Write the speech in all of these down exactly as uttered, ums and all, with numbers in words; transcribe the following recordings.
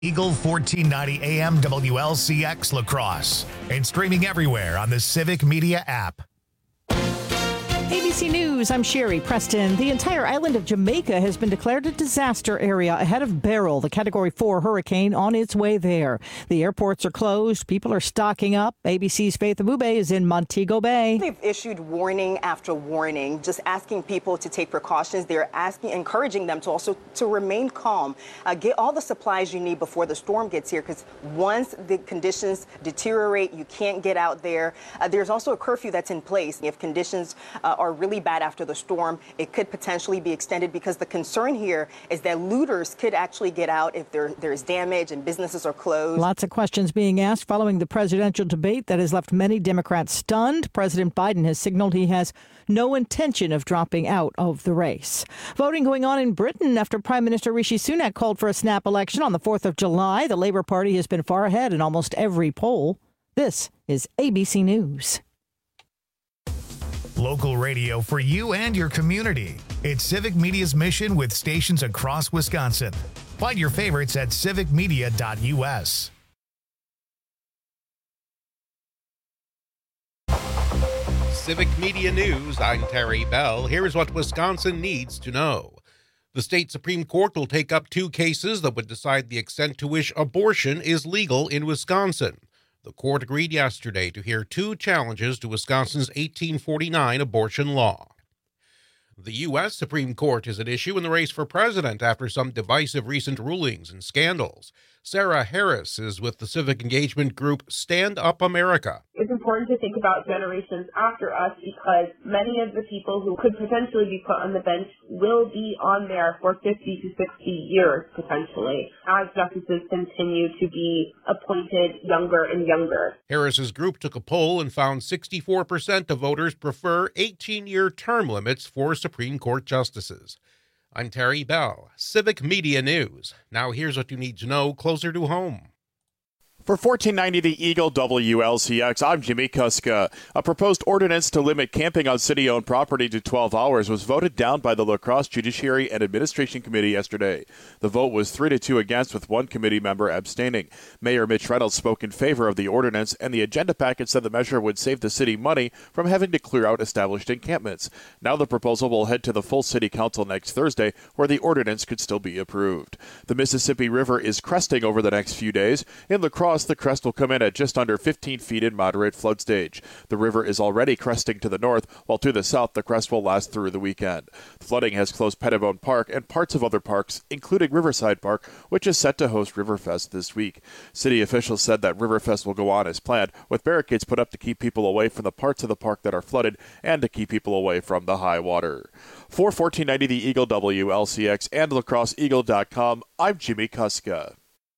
Eagle fourteen ninety A M W L C X La Crosse and streaming everywhere on the Civic Media app. A B C News, I'm Sherry Preston. The entire island of Jamaica has been declared a disaster area ahead of Beryl, the Category four hurricane on its way there. The airports are closed. People are stocking up. A B C's Faith Abube is in Montego Bay. They've issued warning after warning, just asking people to take precautions. They're asking, encouraging them to also to remain calm. Uh, get all the supplies you need before the storm gets here, because once the conditions deteriorate, you can't get out there. Uh, there's also a curfew that's in place. If conditions uh, are really bad after the storm, it could potentially be extended, because the concern here is that looters could actually get out if there there's damage and businesses are closed. Lots of questions being asked following the presidential debate that has left many Democrats stunned. President Biden has signaled he has no intention of dropping out of the race. Voting going on in Britain after Prime Minister Rishi Sunak called for a snap election on the fourth of July. The Labour Party has been far ahead in almost every poll. This is A B C News. Local radio for you and your community. It's Civic Media's mission with stations across Wisconsin. Find your favorites at civic media dot u s. Civic Media News, I'm Terry Bell. Here's what Wisconsin needs to know. The state Supreme Court will take up two cases that would decide the extent to which abortion is legal in Wisconsin. The court agreed yesterday to hear two challenges to Wisconsin's eighteen forty-nine abortion law. The U S Supreme Court is at issue in the race for president after some divisive recent rulings and scandals. Sarah Harris is with the civic engagement group Stand Up America. It's important to think about generations after us, because many of the people who could potentially be put on the bench will be on there for fifty to sixty years, potentially, as justices continue to be appointed younger and younger. Harris's group took a poll and found sixty-four percent of voters prefer eighteen-year term limits for Supreme Court justices. I'm Terry Bell, Civic Media News. Now here's what you need to know closer to home. For fourteen ninety The Eagle W L C X, I'm Jimmy Kuska. A proposed ordinance to limit camping on city-owned property to twelve hours was voted down by the La Crosse Judiciary and Administration Committee yesterday. The vote was three to two against, with one committee member abstaining. Mayor Mitch Reynolds spoke in favor of the ordinance, and the agenda packet said the measure would save the city money from having to clear out established encampments. Now the proposal will head to the full city council next Thursday, where the ordinance could still be approved. The Mississippi River is cresting over the next few days. In La Crosse, the crest will come in at just under fifteen feet in moderate flood stage. The river is already cresting to the north, while to the south the crest will last through the weekend. Flooding has closed Pettibone Park and parts of other parks, including Riverside Park, which is set to host Riverfest this week. City officials said that Riverfest will go on as planned, with barricades put up to keep people away from the parts of the park that are flooded and to keep people away from the high water. For fourteen ninety The Eagle W L C X and La Crosse Eagle dot com, I'm Jimmy Kuska.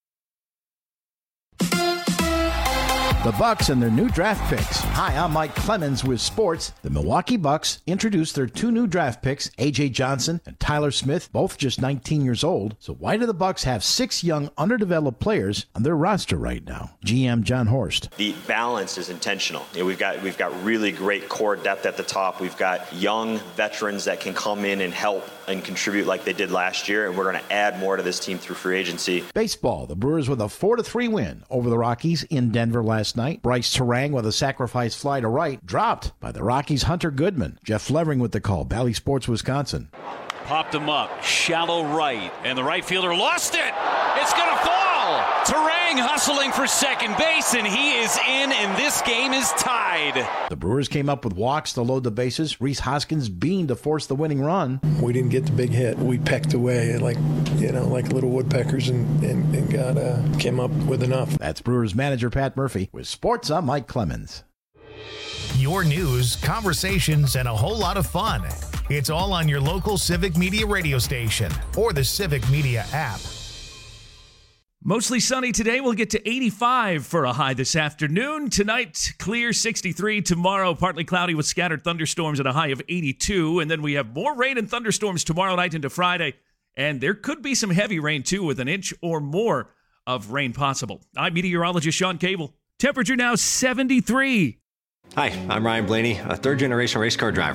The Bucks and their new draft picks. Hi, I'm Mike Clemens with sports. The Milwaukee Bucks introduced their two new draft picks, A J Johnson and Tyler Smith, both just nineteen years old. So why do the Bucks have six young, underdeveloped players on their roster right now? G M John Horst. The balance is intentional. You know, we've got we've got really great core depth at the top. We've got young veterans that can come in and help and contribute like they did last year, and we're going to add more to this team through free agency. Baseball, the Brewers with a four to three win over the Rockies in Denver last night. Bryce Terang with a sacrifice fly to right, dropped by the Rockies' Hunter Goodman. Jeff Levering with the call. Bally Sports, Wisconsin. Popped him up, shallow right, and the right fielder lost it. It's going to fall. Terang hustling for second base, and he is in, and this game is tied. The Brewers came up with walks to load the bases. Rhys Hoskins beaned to force the winning run. We didn't get the big hit. We pecked away like, you know, like little woodpeckers and, and, and got uh, came up with enough. That's Brewers manager Pat Murphy. With sports, I'm Mike Clemens. Your news, conversations, and a whole lot of fun. It's all on your local Civic Media radio station or the Civic Media app. Mostly sunny today. We'll get to eighty-five for a high this afternoon. Tonight, clear sixty-three. Tomorrow, partly cloudy with scattered thunderstorms at a high of eighty-two. And then we have more rain and thunderstorms tomorrow night into Friday. And there could be some heavy rain, too, with an inch or more of rain possible. I'm meteorologist Sean Cable. Temperature now seventy-three. Hi, I'm Ryan Blaney, a third-generation race car driver.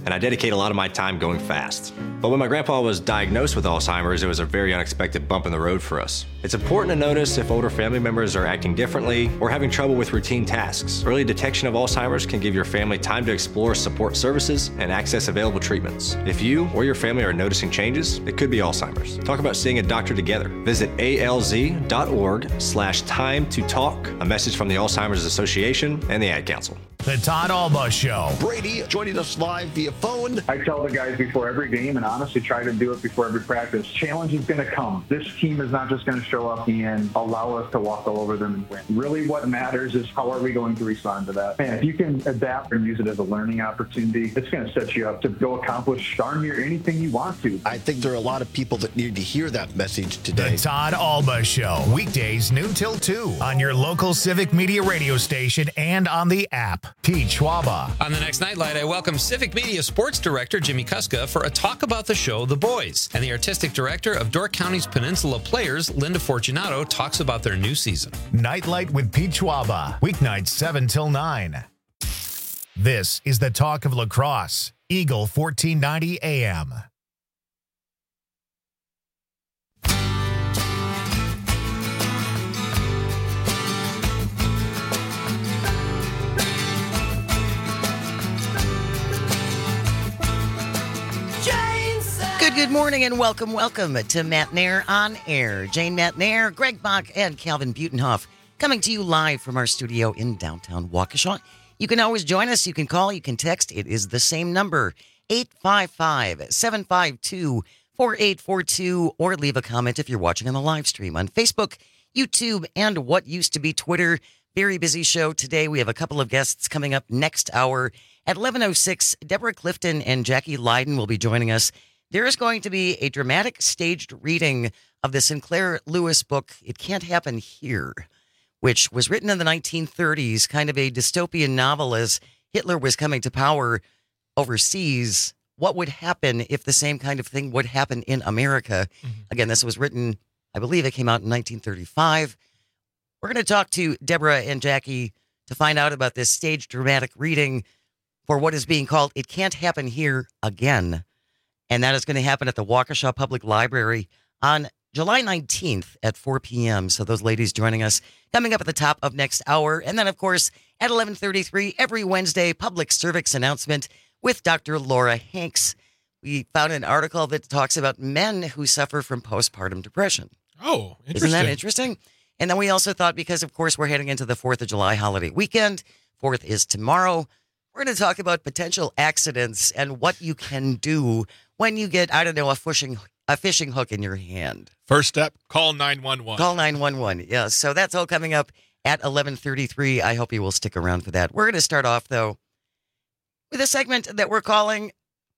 and I dedicate a lot of my time going fast. But when my grandpa was diagnosed with Alzheimer's, it was a very unexpected bump in the road for us. It's important to notice if older family members are acting differently or having trouble with routine tasks. Early detection of Alzheimer's can give your family time to explore support services and access available treatments. If you or your family are noticing changes, it could be Alzheimer's. Talk about seeing a doctor together. Visit alz.org slash time to talk. A message from the Alzheimer's Association and the Ad Council. The Todd Alba Show. Brady joining us live via phone. I tell the guys before every game, and honestly try to do it before every practice, challenge is going to come. This team is not just going to show up and allow us to walk all over them and win. Really what matters is how are we going to respond to that. And if you can adapt and use it as a learning opportunity, it's going to set you up to go accomplish darn near anything you want to. I think there are a lot of people that need to hear that message today. The Todd Alba Show. Weekdays noon till two on your local Civic Media radio station and on the app. Pete Schwaba. On the next Nightlight, I welcome Civic Media Sports Director Jimmy Kuska for a talk about the show The Boys. And the Artistic Director of Door County's Peninsula Players, Linda Fortunato, talks about their new season. Nightlight with Pete Schwaba. Weeknights seven till nine. This is the Talk of Lacrosse. Eagle fourteen ninety A M. Good, good morning and welcome, welcome to Matt Nair on Air. Jane Matt Nair, Greg Bach, and Calvin Butenhoff coming to you live from our studio in downtown Waukesha. You can always join us. You can call, you can text. It is the same number, eight five five, seven five two, four eight four two, or leave a comment if you're watching on the live stream on Facebook, YouTube, and what used to be Twitter. Very busy show today. We have a couple of guests coming up next hour. At eleven oh six, Deborah Clifton and Jackie Leiden will be joining us. There is going to be a dramatic staged reading of the Sinclair Lewis book, It Can't Happen Here, which was written in the nineteen thirties, kind of a dystopian novel as Hitler was coming to power overseas. What would happen if the same kind of thing would happen in America? Mm-hmm. Again, this was written, I believe it came out in nineteen thirty-five. We're going to talk to Deborah and Jackie to find out about this staged dramatic reading for what is being called It Can't Happen Here Again. And that is going to happen at the Waukesha Public Library on July nineteenth at four p.m. So those ladies joining us coming up at the top of next hour. And then, of course, at eleven thirty-three every Wednesday, public cervix announcement with Doctor Laura Hanks. We found an article that talks about men who suffer from postpartum depression. Oh, interesting. Isn't that interesting? And then we also thought, because, of course, we're heading into the fourth of July holiday weekend. fourth is tomorrow. We're going to talk about potential accidents and what you can do when you get, I don't know, a fishing a fishing hook in your hand. First step, call nine one one. Call nine one one, yeah. So that's all coming up at eleven thirty-three. I hope you will stick around for that. We're going to start off, though, with a segment that we're calling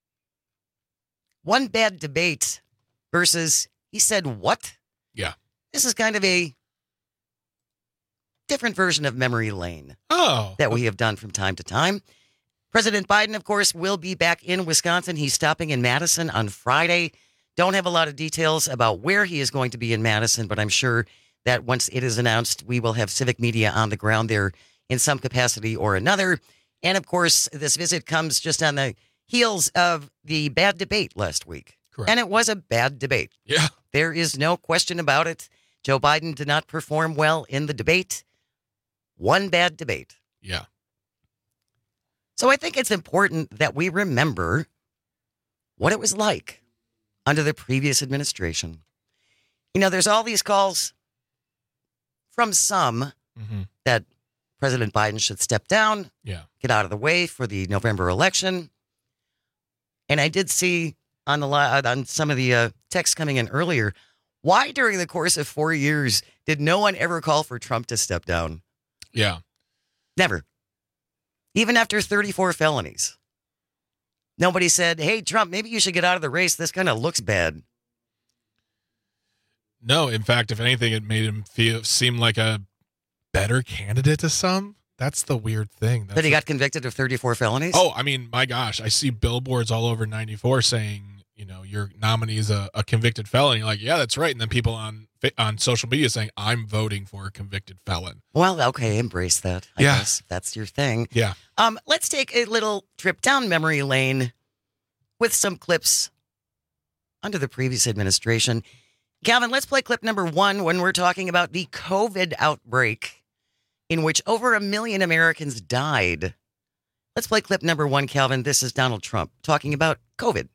One Bad Debate versus He Said What? Yeah. This is kind of a different version of Memory Lane. Oh. That we have done from time to time. President Biden, of course, will be back in Wisconsin. He's stopping in Madison on Friday. Don't have a lot of details about where he is going to be in Madison, but I'm sure that once it is announced, we will have Civic Media on the ground there in some capacity or another. And, of course, this visit comes just on the heels of the bad debate last week. Correct. And it was a bad debate. Yeah. There is no question about it. Joe Biden did not perform well in the debate. One bad debate. Yeah. So I think it's important that we remember what it was like under the previous administration. You know, there's all these calls from some mm-hmm. that President Biden should step down, yeah. get out of the way for the November election. And I did see on the on some of the uh, texts coming in earlier, why during the course of four years did no one ever call for Trump to step down? Yeah. Never. Even after thirty-four felonies. Nobody said, hey, Trump, maybe you should get out of the race. This kind of looks bad. No, in fact, if anything, it made him feel seem like a better candidate to some. That's the weird thing. That's But he a, got convicted of thirty-four felonies? Oh, I mean, my gosh. I see billboards all over ninety-four saying, you know, your nominee is a, a convicted felon. You're like, yeah, that's right. And then people on on social media saying, I'm voting for a convicted felon. Well, okay, embrace that. I yeah. guess that's your thing. Yeah. Um, let's take a little trip down memory lane with some clips under the previous administration. Calvin, let's play clip number one when we're talking about the COVID outbreak in which over a million Americans died. Let's play clip number one, Calvin. This is Donald Trump talking about COVID.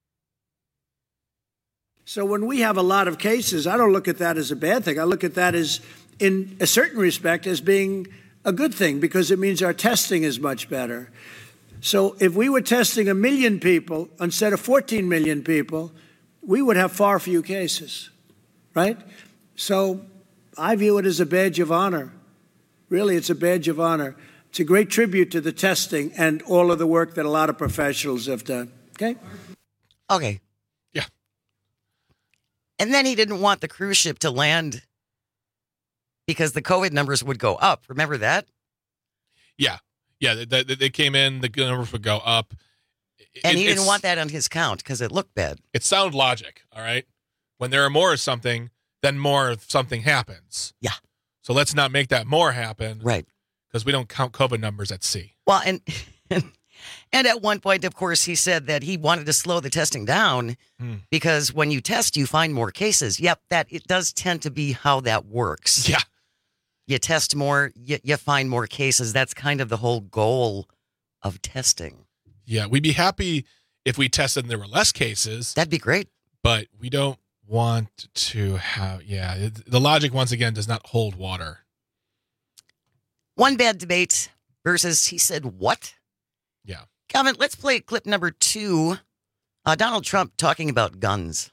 So when we have a lot of cases, I don't look at that as a bad thing. I look at that as, in a certain respect, as being a good thing because it means our testing is much better. So if we were testing a million people instead of fourteen million people, we would have far fewer cases, right? So I view it as a badge of honor. Really, it's a badge of honor. It's a great tribute to the testing and all of the work that a lot of professionals have done. Okay? Okay. Yeah. And then he didn't want the cruise ship to land because the COVID numbers would go up. Remember that? Yeah. Yeah, they, they, they came in, the numbers would go up. And it, he didn't want that on his count because it looked bad. It's sound logic, all right? When there are more of something, then more of something happens. Yeah. So let's not make that more happen. Right. Because we don't count COVID numbers at sea. Well, and and at one point, of course, he said that he wanted to slow the testing down Hmm. because when you test, you find more cases. Yep, that it does tend to be how that works. Yeah. You test more, you, you find more cases. That's kind of the whole goal of testing. Yeah, we'd be happy if we tested and there were less cases. That'd be great. But we don't want to have, yeah, it, the logic, once again, does not hold water. One bad debate versus he said what? Yeah. Calvin, let's play clip number two. Uh, Donald Trump talking about guns.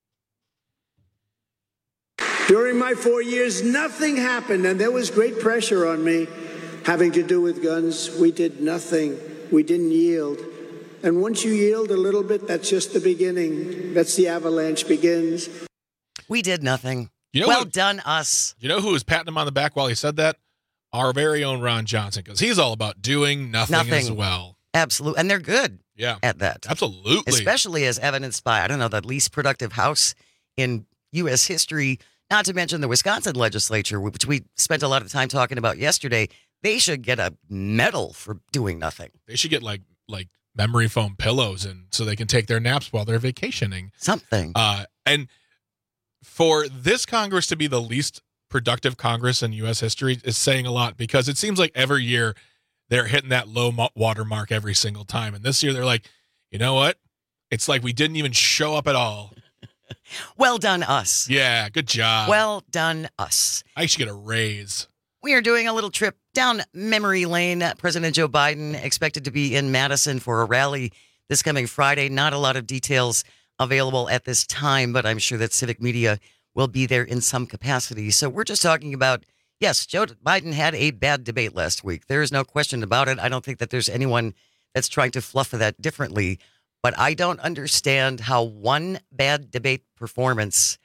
During my four years, nothing happened, and there was great pressure on me having to do with guns. We did nothing. We didn't yield. And once you yield a little bit, that's just the beginning. That's the avalanche begins. We did nothing. You know well what- done, us. You know who was patting him on the back while he said that? Our very own Ron Johnson, because he's all about doing nothing, Nothing. as well. Absolutely. And they're good Yeah. at that. Absolutely. Especially as evidenced by, I don't know, the least productive House in U S history, not to mention the Wisconsin legislature, which we spent a lot of time talking about yesterday. They should get a medal for doing nothing. They should get like like memory foam pillows and so they can take their naps while they're vacationing. Something. Uh, and for this Congress to be the least productive Congress in U S history is saying a lot because it seems like every year they're hitting that low mo- water mark every single time. And this year they're like, you know what? It's like we didn't even show up at all. Well done, us. Yeah, good job. Well done, us. I should get a raise. We are doing a little trip down memory lane. President Joe Biden expected to be in Madison for a rally this coming Friday. Not a lot of details available at this time, but I'm sure that Civic Media will be there in some capacity. So we're just talking about, yes, Joe Biden had a bad debate last week. There is no question about it. I don't think that there's anyone that's trying to fluff that differently. But I don't understand how one bad debate performance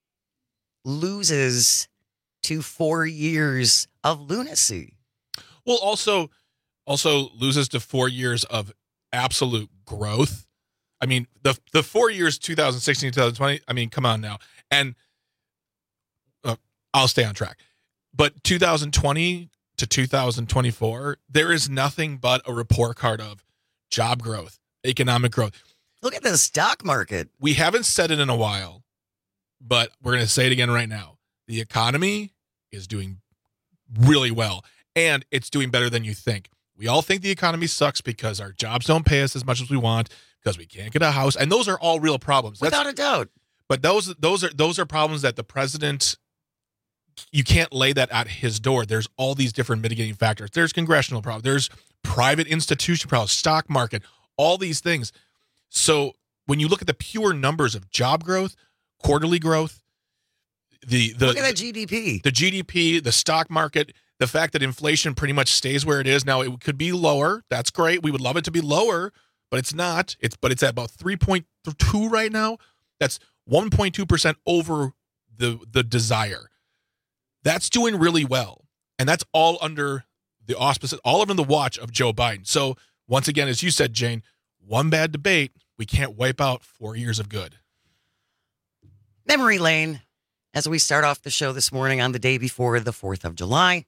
loses to four years of lunacy. Well, also, also loses to four years of absolute growth. I mean, the the four years, twenty sixteen, twenty twenty. I mean, come on now. And uh, I'll stay on track. But two thousand twenty to two thousand twenty-four, there is nothing but a report card of job growth, economic growth. Look at the stock market. We haven't said it in a while, but we're going to say it again right now. The economy is doing really well, and it's doing better than you think. We all think the economy sucks because our jobs don't pay us as much as we want, because we can't get a house, and those are all real problems. That's, Without a doubt. But those those are those are problems that the president, you can't lay that at his door. There's all these different mitigating factors. There's congressional problems. There's private institution problems, stock market, all these things. So when you look at the pure numbers of job growth, quarterly growth, the the Look at that G D P. the G D P, the stock market, the fact that inflation pretty much stays where it is now, it could be lower. That's great. We would love it to be lower, but it's not. It's but it's at about three point two right now. That's one point two percent over the the desire. That's doing really well, and that's all under the auspices, all under the watch of Joe Biden. So once again, as you said, Jane, one bad debate, we can't wipe out four years of good. Memory lane, as we start off the show this morning on the day before the fourth of July.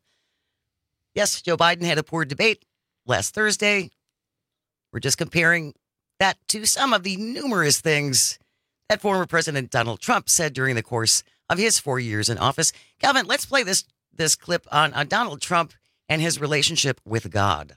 Yes, Joe Biden had a poor debate last Thursday. We're just comparing that to some of the numerous things that former President Donald Trump said during the course of his four years in office. Calvin, let's play this this clip on, on Donald Trump and his relationship with God.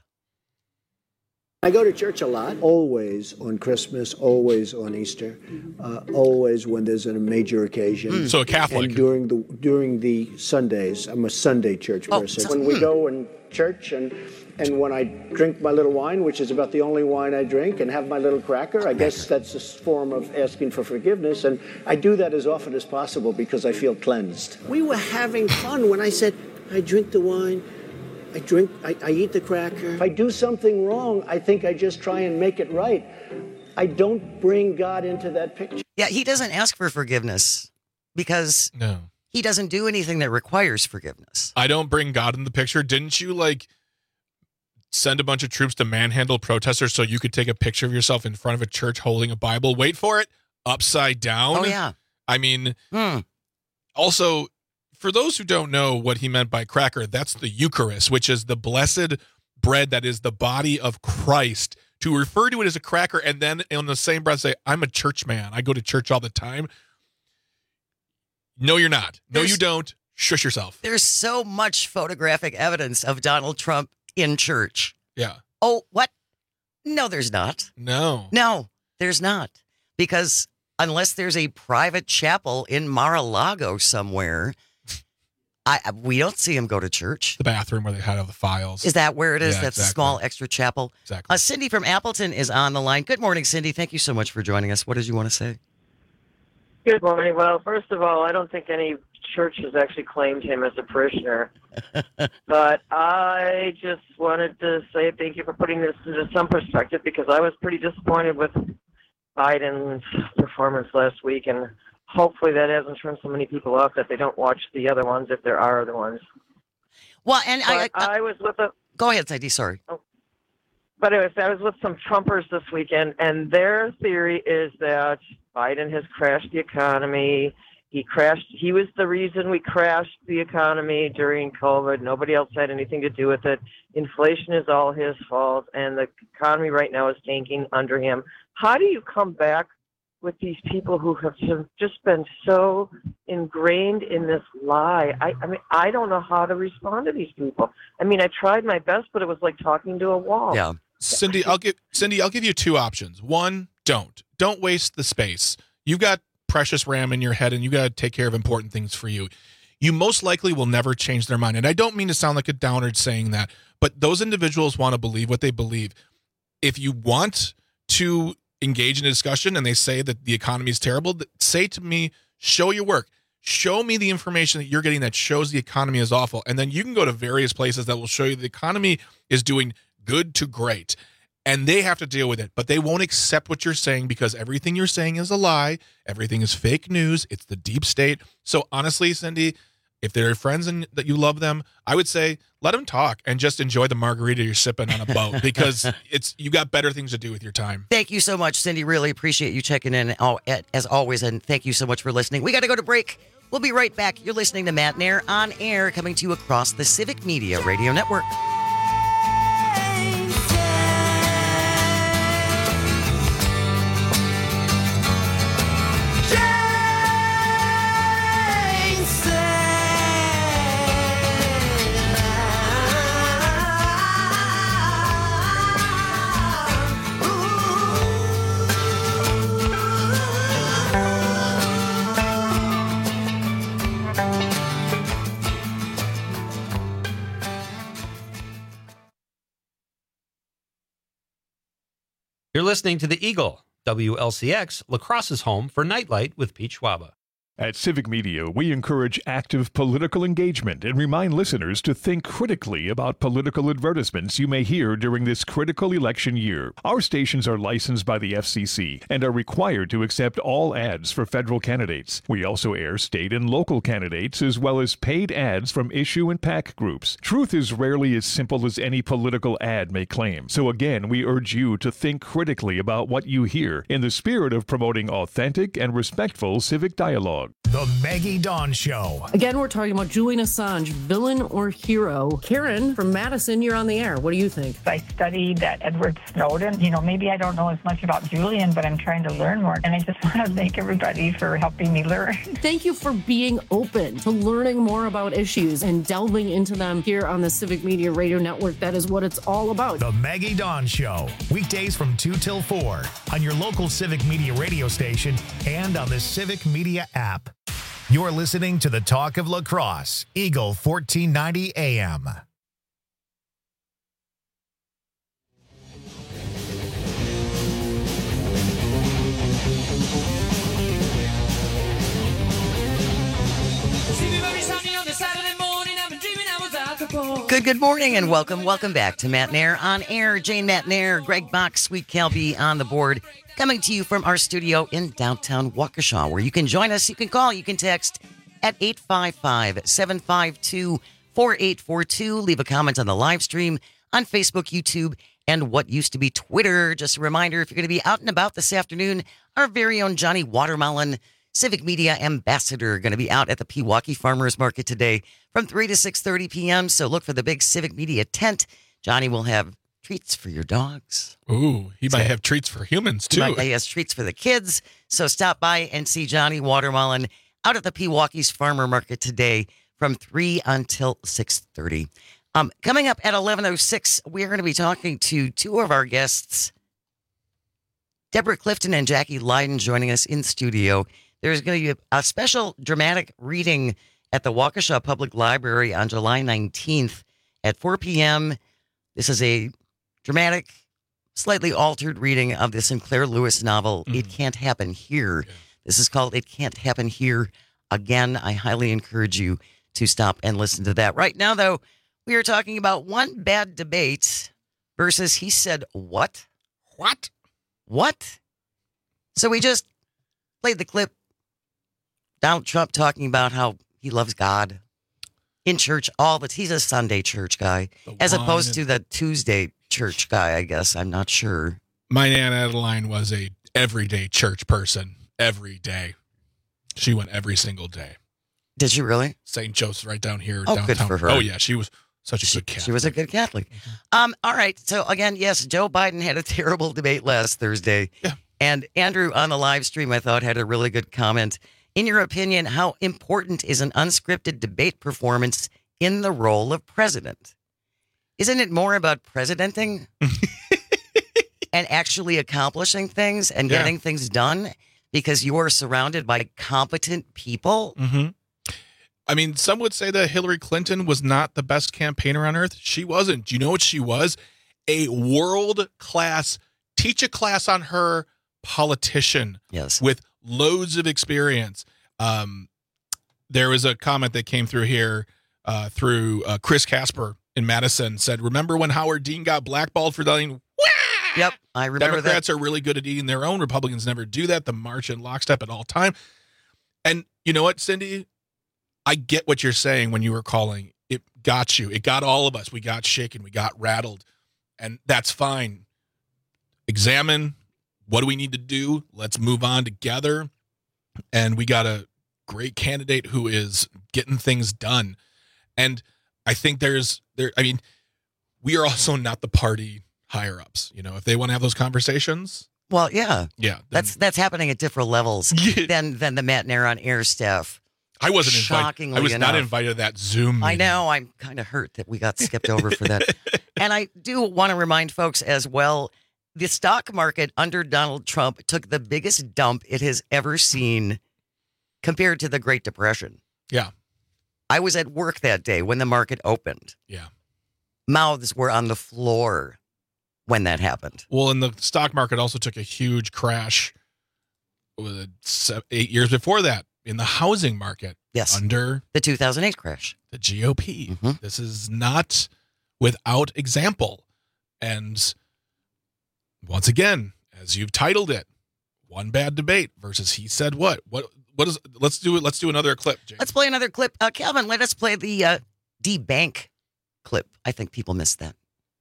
I go to church a lot, always on Christmas, always on Easter, uh, always when there's a major occasion. Mm. So a Catholic. And during the during the Sundays, I'm a Sunday church person. Oh, when we go in church and and when I drink my little wine, which is about the only wine I drink, and have my little cracker, I guess that's a form of asking for forgiveness. And I do that as often as possible because I feel cleansed. We were having fun when I said, I drink the wine. I drink, I, I eat the cracker. If I do something wrong, I think I just try and make it right. I don't bring God into that picture. Yeah, he doesn't ask for forgiveness because no. he doesn't do anything that requires forgiveness. I don't bring God in the picture. Didn't you, like, send a bunch of troops to manhandle protesters so you could take a picture of yourself in front of a church holding a Bible? Wait for it. Upside down. Oh, yeah. I mean, hmm. also... For those who don't know what he meant by cracker, that's the Eucharist, which is the blessed bread that is the body of Christ. To refer to it as a cracker and then in the same breath say, I'm a church man, I go to church all the time. No, you're not. No, there's, you don't. Shush yourself. There's so much photographic evidence of Donald Trump in church. Yeah. Oh, what? No, there's not. No. No, there's not. Because unless there's a private chapel in Mar-a-Lago somewhere... I we don't see him go to church. The bathroom where they had all the files. Is that where it is? Yeah, That's exactly. a small extra chapel. Exactly. Uh, Cindy from Appleton is on the line. Good morning, Cindy. Thank you so much for joining us. What did you want to say? Good morning. Well, first of all, I don't think any church has actually claimed him as a parishioner. But I just wanted to say thank you for putting this into some perspective because I was pretty disappointed with Biden's performance last week, and hopefully that hasn't turned so many people off that they don't watch the other ones if there are other ones. Well, and I, I, I was with a... Go ahead, Sadie, sorry. Oh, but anyways, I was with some Trumpers this weekend, and their theory is that Biden has crashed the economy. He crashed. He was the reason we crashed the economy during COVID. Nobody else had anything to do with it. Inflation is all his fault, and the economy right now is tanking under him. How do you come back with these people who have just been so ingrained in this lie? I, I mean, I don't know how to respond to these people. I mean, I tried my best, but it was like talking to a wall. Yeah. Cindy, I'll give Cindy, I'll give you two options. One, don't. Don't waste the space. You've got precious RAM in your head, and you got to take care of important things for you. You most likely will never change their mind. And I don't mean to sound like a downer saying that, but those individuals want to believe what they believe. If you want to engage in a discussion and they say that the economy is terrible, say to me, show your work. Show me the information that you're getting that shows the economy is awful. And then you can go to various places that will show you the economy is doing good to great. And they have to deal with it. But they won't accept what you're saying because everything you're saying is a lie. Everything is fake news. It's the deep state. So honestly, Cindy, if they're friends and that you love them, I would say let them talk and just enjoy the margarita you're sipping on a boat because it's you got better things to do with your time. Thank you so much, Cindy. Really appreciate you checking in as always, and thank you so much for listening. We got to go to break. We'll be right back. You're listening to Matt Nair on air, coming to you across the Civic Media Radio Network. You're listening to The Eagle, W L C X, La Crosse's home for Nightlight with Pete Schwaba. At Civic Media, we encourage active political engagement and remind listeners to think critically about political advertisements you may hear during this critical election year. Our stations are licensed by the F C C and are required to accept all ads for federal candidates. We also air state and local candidates as well as paid ads from issue and PAC groups. Truth is rarely as simple as any political ad may claim. So again, we urge you to think critically about what you hear in the spirit of promoting authentic and respectful civic dialogue. Dialogue. The Maggie Dawn Show. Again, we're talking about Julian Assange, villain or hero. Karen from Madison, you're on the air. What do you think? I studied that Edward Snowden. You know, maybe I don't know as much about Julian, but I'm trying to learn more. And I just want to thank everybody for helping me learn. Thank you for being open to learning more about issues and delving into them here on the Civic Media Radio Network. That is what it's all about. The Maggie Dawn Show. Weekdays from two till four on your local Civic Media radio station and on the Civic Media app. You're listening to the Talk of La Crosse, Eagle fourteen ninety A M. Good, good morning and welcome, welcome back to Matt Nair on air. Jane Matt Nair, Greg Bach, Sweet Kelby on the board, coming to you from our studio in downtown Waukesha, where you can join us, you can call, you can text at eight five five, seven five two, four eight four two. Leave a comment on the live stream on Facebook, YouTube, and what used to be Twitter. Just a reminder, if you're going to be out and about this afternoon, our very own Johnny Watermelon, Civic Media Ambassador, going to be out at the Pewaukee Farmers Market today from three to six thirty p.m. So look for the big Civic Media tent. Johnny will have treats for your dogs. Ooh, he So- might have treats for humans, He too. might- He has treats for the kids. So stop by and see Johnny Watermelon out at the Pewaukee's Farmer Market today from three until six thirty. Um, coming up at eleven oh six, we're going to be talking to two of our guests, Deborah Clifton and Jackie Leiden, joining us in studio. There's going to be a special dramatic reading at the Waukesha Public Library on July nineteenth at four p.m. This is a dramatic, slightly altered reading of the Sinclair Lewis novel, It Can't Happen Here. Yeah. This is called It Can't Happen Here Again. I highly encourage you to stop and listen to that. Right now, though, we are talking about one bad debate versus he said what? What? What? So we just played the clip. Donald Trump talking about how he loves God in church all the he's a Sunday church guy as opposed to the Tuesday church guy, I guess. I'm not sure. My Aunt Adeline was a everyday church person. Every day. She went every single day. Did she really? Saint Joseph's right down here. Oh, downtown. good for her. Oh, yeah. She was such a she, good Catholic. She was a good Catholic. Mm-hmm. Um, all right. So, again, yes, Joe Biden had a terrible debate last Thursday. Yeah. And Andrew on the live stream, I thought, had a really good comment. In your opinion, how important is an unscripted debate performance in the role of president? Isn't it more about presidenting and actually accomplishing things and Yeah. getting things done because you are surrounded by competent people? Mm-hmm. I mean, some would say that Hillary Clinton was not the best campaigner on earth. She wasn't. Do you know what she was? A world-class, teach a class on her politician. Yes. With loads of experience. Um, there was a comment that came through here uh, through uh, Chris Casper in Madison, said, remember when Howard Dean got blackballed for yelling, wah! Yep, I remember Democrats that. are really good at eating their own. Republicans never do that. The march in lockstep at all time. And you know what, Cindy? I get what you're saying when you were calling. It got you. It got all of us. We got shaken. We got rattled. And that's fine. Examine. What do we need to do? Let's move on together. And we got a great candidate who is getting things done. And I think there's there. I mean, we are also not the party higher ups. You know, if they want to have those conversations. Well, yeah, yeah, then, that's that's happening at different levels than than the Matt Nair on air staff. I wasn't invited. Shockingly I was enough. not invited to that Zoom meeting. I know. I'm kind of hurt that we got skipped over for that. And I do want to remind folks as well, the stock market under Donald Trump took the biggest dump it has ever seen compared to the Great Depression. Yeah. I was at work that day when the market opened. Yeah. Mouths were on the floor when that happened. Well, and the stock market also took a huge crash uh, seven, eight years before that in the housing market. Yes. Under the two thousand eight crash. The G O P. Mm-hmm. This is not without example. And once again, as you've titled it, one bad debate versus he said what? What what is let's do it let's do another clip, James. Let's play another clip. Uh, Calvin, let us play the uh, D-Bank clip. I think people missed that.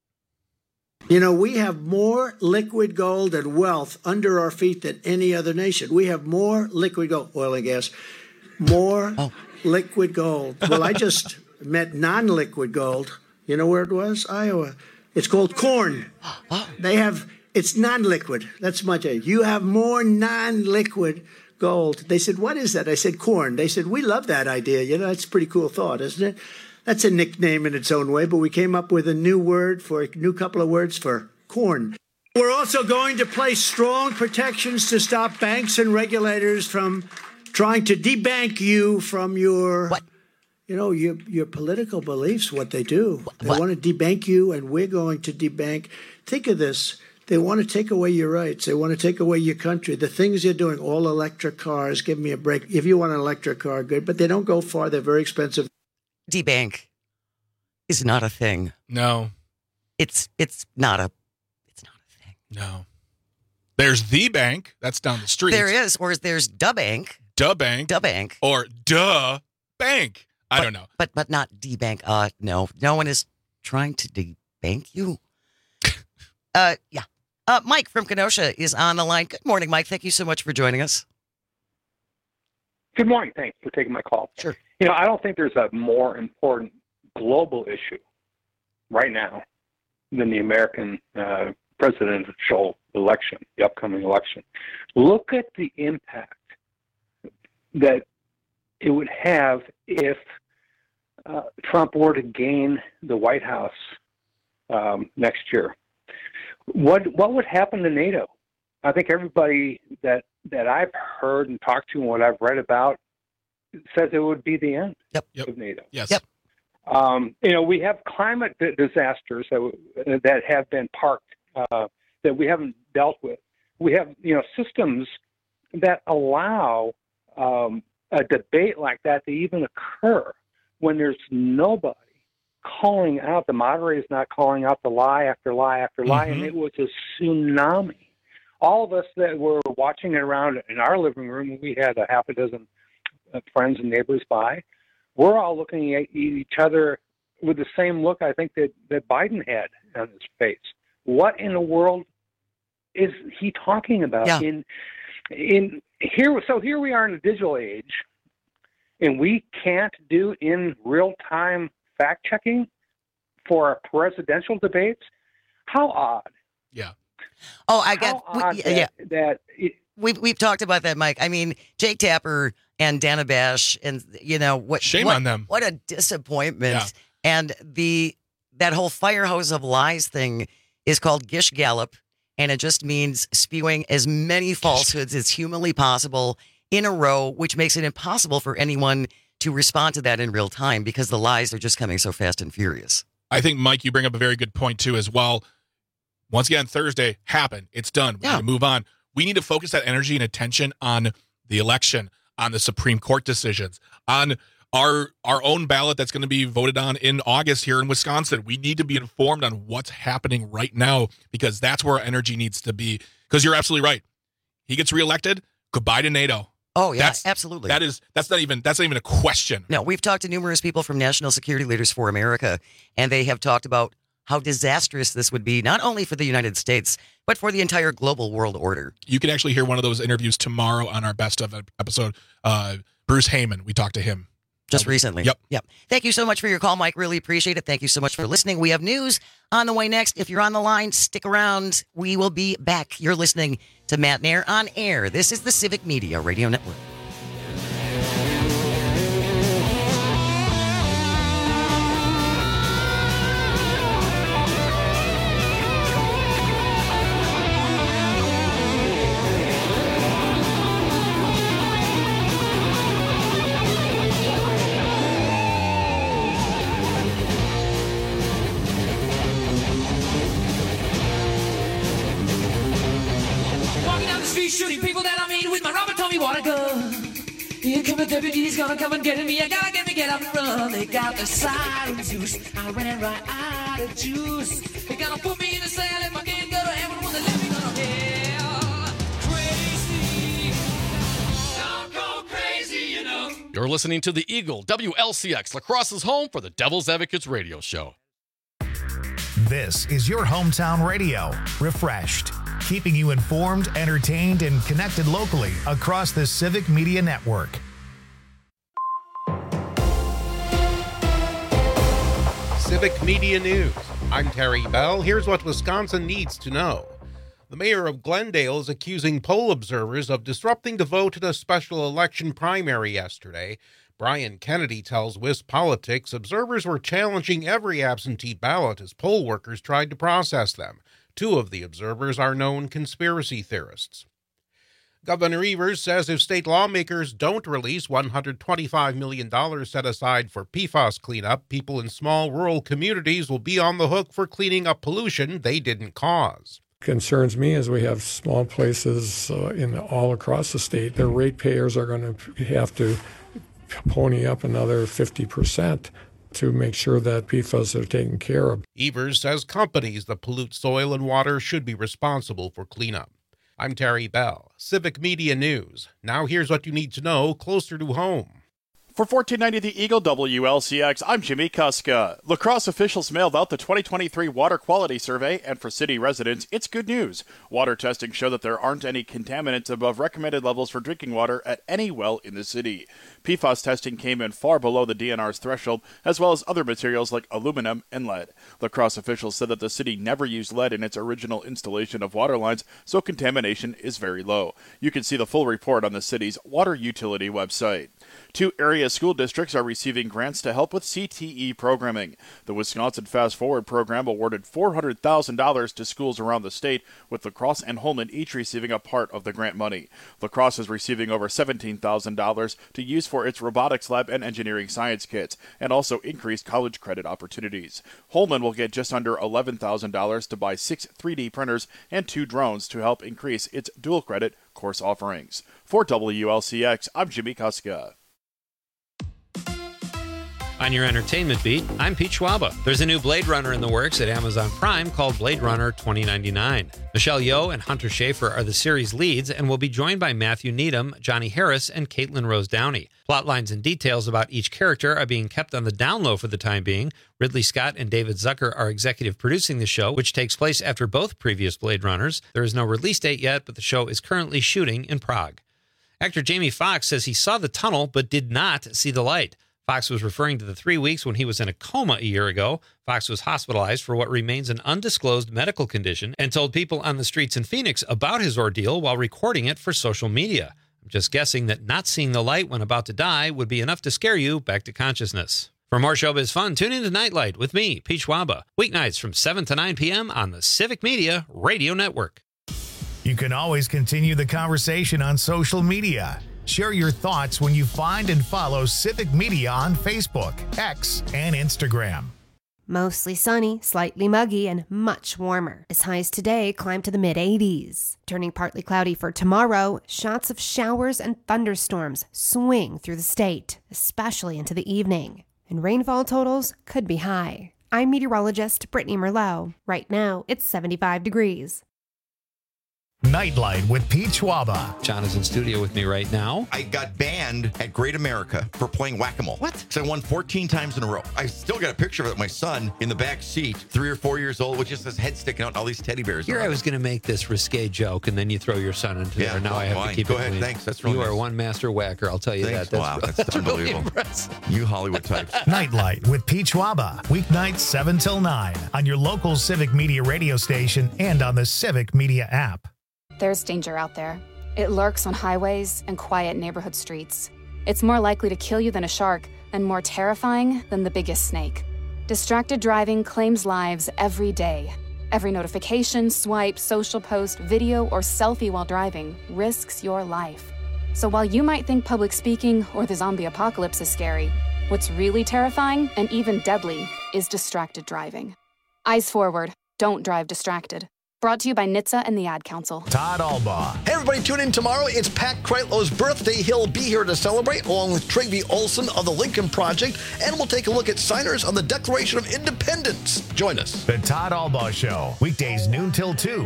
You know, we have more liquid gold and wealth under our feet than any other nation. We have more liquid gold, oil and gas. more oh. liquid gold. Well, I just met non-liquid gold. You know where it was? Iowa. It's called corn. They have, it's non-liquid. That's much. You have more non-liquid gold. They said, what is that? I said, corn. They said, we love that idea. You know, that's a pretty cool thought, isn't it? That's a nickname in its own way, but we came up with a new word for, a new couple of words for corn. We're also going to place strong protections to stop banks and regulators from trying to debank you from your, what? you know, your your political beliefs, what they do. They what? want to debank you, and we're going to debank. Think of this. They want to take away your rights. They want to take away your country. The things you're doing, all electric cars, give me a break. If you want an electric car, good, but they don't go far. They're very expensive. Debank is not a thing. No. It's it's not a it's not a thing. No. There's the bank. That's down the street. There is, or there's da bank. Da bank. Da bank. Or duh bank. I but, don't know. But but not debank. Uh no. No one is trying to debank you. uh yeah. Uh, Mike from Kenosha is on the line. Good morning, Mike. Thank you so much for joining us. Good morning. Thanks for taking my call. Sure. You know, I don't think there's a more important global issue right now than the American uh, presidential election, the upcoming election. Look at the impact that it would have if uh, Trump were to gain the White House um, next year. What what would happen to NATO? I think everybody that that I've heard and talked to and what I've read about says it would be the end yep. of NATO. Yes. Yep. Um, you know, we have climate disasters that that have been parked uh, that we haven't dealt with. We have you know systems that allow um, a debate like that to even occur when there's nobody calling out, the moderator is not calling out the lie after lie after lie, Mm-hmm. and it was a tsunami. All of us that were watching it around in our living room, we had a half a dozen uh, friends and neighbors by, we're all looking at each other with the same look I think that, that Biden had on his face. What in the world is he talking about? Yeah. In in here, so here we are in the digital age, and we can't do in real time fact checking for our presidential debates. How odd! Yeah. Oh, I got How odd we, that, yeah. that it, We've we've talked about that, Mike. I mean, Jake Tapper and Dana Bash, and you know what? Shame what, on them. What a disappointment! Yeah. And the that whole fire hose of lies thing is called Gish Gallop, and it just means spewing as many falsehoods as humanly possible in a row, which makes it impossible for anyone to respond to that in real time because the lies are just coming so fast and furious. I think, Mike, you bring up a very good point, too, as well. Once again, Thursday happened. It's done. We Yeah. need to move on. We need to focus that energy and attention on the election, on the Supreme Court decisions, on our our own ballot that's going to be voted on in August here in Wisconsin. We need to be informed on what's happening right now because that's where our energy needs to be. Because you're absolutely right. He gets reelected. Goodbye to NATO. Oh, yeah, That's, absolutely. That is that's not even that's not even a question. No, we've talked to numerous people from National Security Leaders for America, and they have talked about how disastrous this would be, not only for the United States, but for the entire global world order. You can actually hear one of those interviews tomorrow on our best of episode. Uh, Bruce Heyman, we talked to him. Just recently. Yep. Yep. Thank you so much for your call, Mike. Really appreciate it. Thank you so much for listening. We have news on the way next. If you're on the line, stick around. We will be back. You're listening to Matt Nair on Air. This is the Civic Media Radio Network. Walking down the street, shooting people that I mean with my Robert Tommy water gun. Here come the deputies, gonna come and get me. I gotta get me, get up and run. They got the sirens used. I ran right out of juice. They gotta put me in a cell if I can't go to heaven when they let me go to hell. Crazy, don't go crazy, you know. You're listening to the Eagle W L C X, La Crosse's home for the Devil's Advocates radio show. This is your hometown radio, Refreshed, keeping you informed, entertained, and connected locally across the Civic Media Network. Civic Media News. I'm Terry Bell. Here's what Wisconsin needs to know. The mayor of Glendale is accusing poll observers of disrupting the vote in a special election primary yesterday. Brian Kennedy tells Wisp Politics observers were challenging every absentee ballot as poll workers tried to process them. Two of the observers are known conspiracy theorists. Governor Evers says if state lawmakers don't release one hundred twenty-five million dollars set aside for P FAS cleanup, people in small rural communities will be on the hook for cleaning up pollution they didn't cause. Concerns me as we have small places uh, in all across the state. Their ratepayers are going to have to pony up another fifty percent to make sure that P FAS are taken care of. Evers says companies that pollute soil and water should be responsible for cleanup. I'm Terry Bell, Civic Media News. Now here's what you need to know closer to home. For fourteen ninety The Eagle W L C X, I'm Jimmy Kuska. La Crosse officials mailed out the twenty twenty-three Water Quality Survey, and for city residents, it's good news. Water testing showed that there aren't any contaminants above recommended levels for drinking water at any well in the city. P FAS testing came in far below the D N R's threshold, as well as other materials like aluminum and lead. La Crosse officials said that the city never used lead in its original installation of water lines, so contamination is very low. You can see the full report on the city's water utility website. Two area school districts are receiving grants to help with C T E programming. The Wisconsin Fast Forward program awarded four hundred thousand dollars to schools around the state, with La Crosse and Holmen each receiving a part of the grant money. La Crosse is receiving over seventeen thousand dollars to use for its robotics lab and engineering science kits, and also increased college credit opportunities. Holmen will get just under eleven thousand dollars to buy six three D printers and two drones to help increase its dual credit course offerings. For W L C X, I'm Jimmy Kuska. On your entertainment beat, I'm Pete Schwaba. There's a new Blade Runner in the works at Amazon Prime called Blade Runner twenty ninety-nine. Michelle Yeoh and Hunter Schafer are the series leads and will be joined by Matthew Needham, Johnny Harris, and Caitlin Rose Downey. Plotlines and details about each character are being kept on the down low for the time being. Ridley Scott and David Zucker are executive producing the show, which takes place after both previous Blade Runners. There is no release date yet, but the show is currently shooting in Prague. Actor Jamie Foxx says he saw the tunnel but did not see the light. Fox was referring to the three weeks when he was in a coma a year ago. Fox was hospitalized for what remains an undisclosed medical condition and told people on the streets in Phoenix about his ordeal while recording it for social media. I'm just guessing that not seeing the light when about to die would be enough to scare you back to consciousness. For more showbiz fun, tune in to Nightlight with me, Pete Schwaba, weeknights from seven to nine p.m. on the Civic Media Radio Network. You can always continue the conversation on social media. Share your thoughts when you find and follow Civic Media on Facebook, X, and Instagram. Mostly sunny, slightly muggy, and much warmer. As highs today climb to the mid eighties. Turning partly cloudy for tomorrow, shots of showers and thunderstorms swing through the state, especially into the evening. And rainfall totals could be high. I'm meteorologist Brittany Merlot. Right now, it's seventy-five degrees. Nightlight with Pete Schwaba. John is in studio with me right now. I got banned at Great America for playing whack-a-mole. What? Because I won fourteen times in a row. I still got a picture of it, my son in the back seat, three or four years old, with just his head sticking out and all these teddy bears. Here I was going to make this risque joke, and then you throw your son into yeah, there. Now well, I have fine. to keep Go it ahead. clean. Thanks. That's really You nice. are one master whacker, I'll tell you Thanks. that. That's, wow, that's, that's unbelievable. really impressive. You Hollywood types. Nightlight with Pete Schwaba. Weeknights seven till nine on your local Civic Media radio station and on the Civic Media app. There's danger out there. It lurks on highways and quiet neighborhood streets. It's more likely to kill you than a shark and more terrifying than the biggest snake. Distracted driving claims lives every day. Every notification, swipe, social post, video, or selfie while driving risks your life. So while you might think public speaking or the zombie apocalypse is scary, what's really terrifying and even deadly is distracted driving. Eyes forward. Don't drive distracted. Brought to you by N H T S A and the Ad Council. Todd Albaugh. Hey, everybody, tune in tomorrow. It's Pat Kreitlow's birthday. He'll be here to celebrate, along with Trygve Olsen of the Lincoln Project, and we'll take a look at signers on the Declaration of Independence. Join us. The Todd Albaugh Show, weekdays noon till two.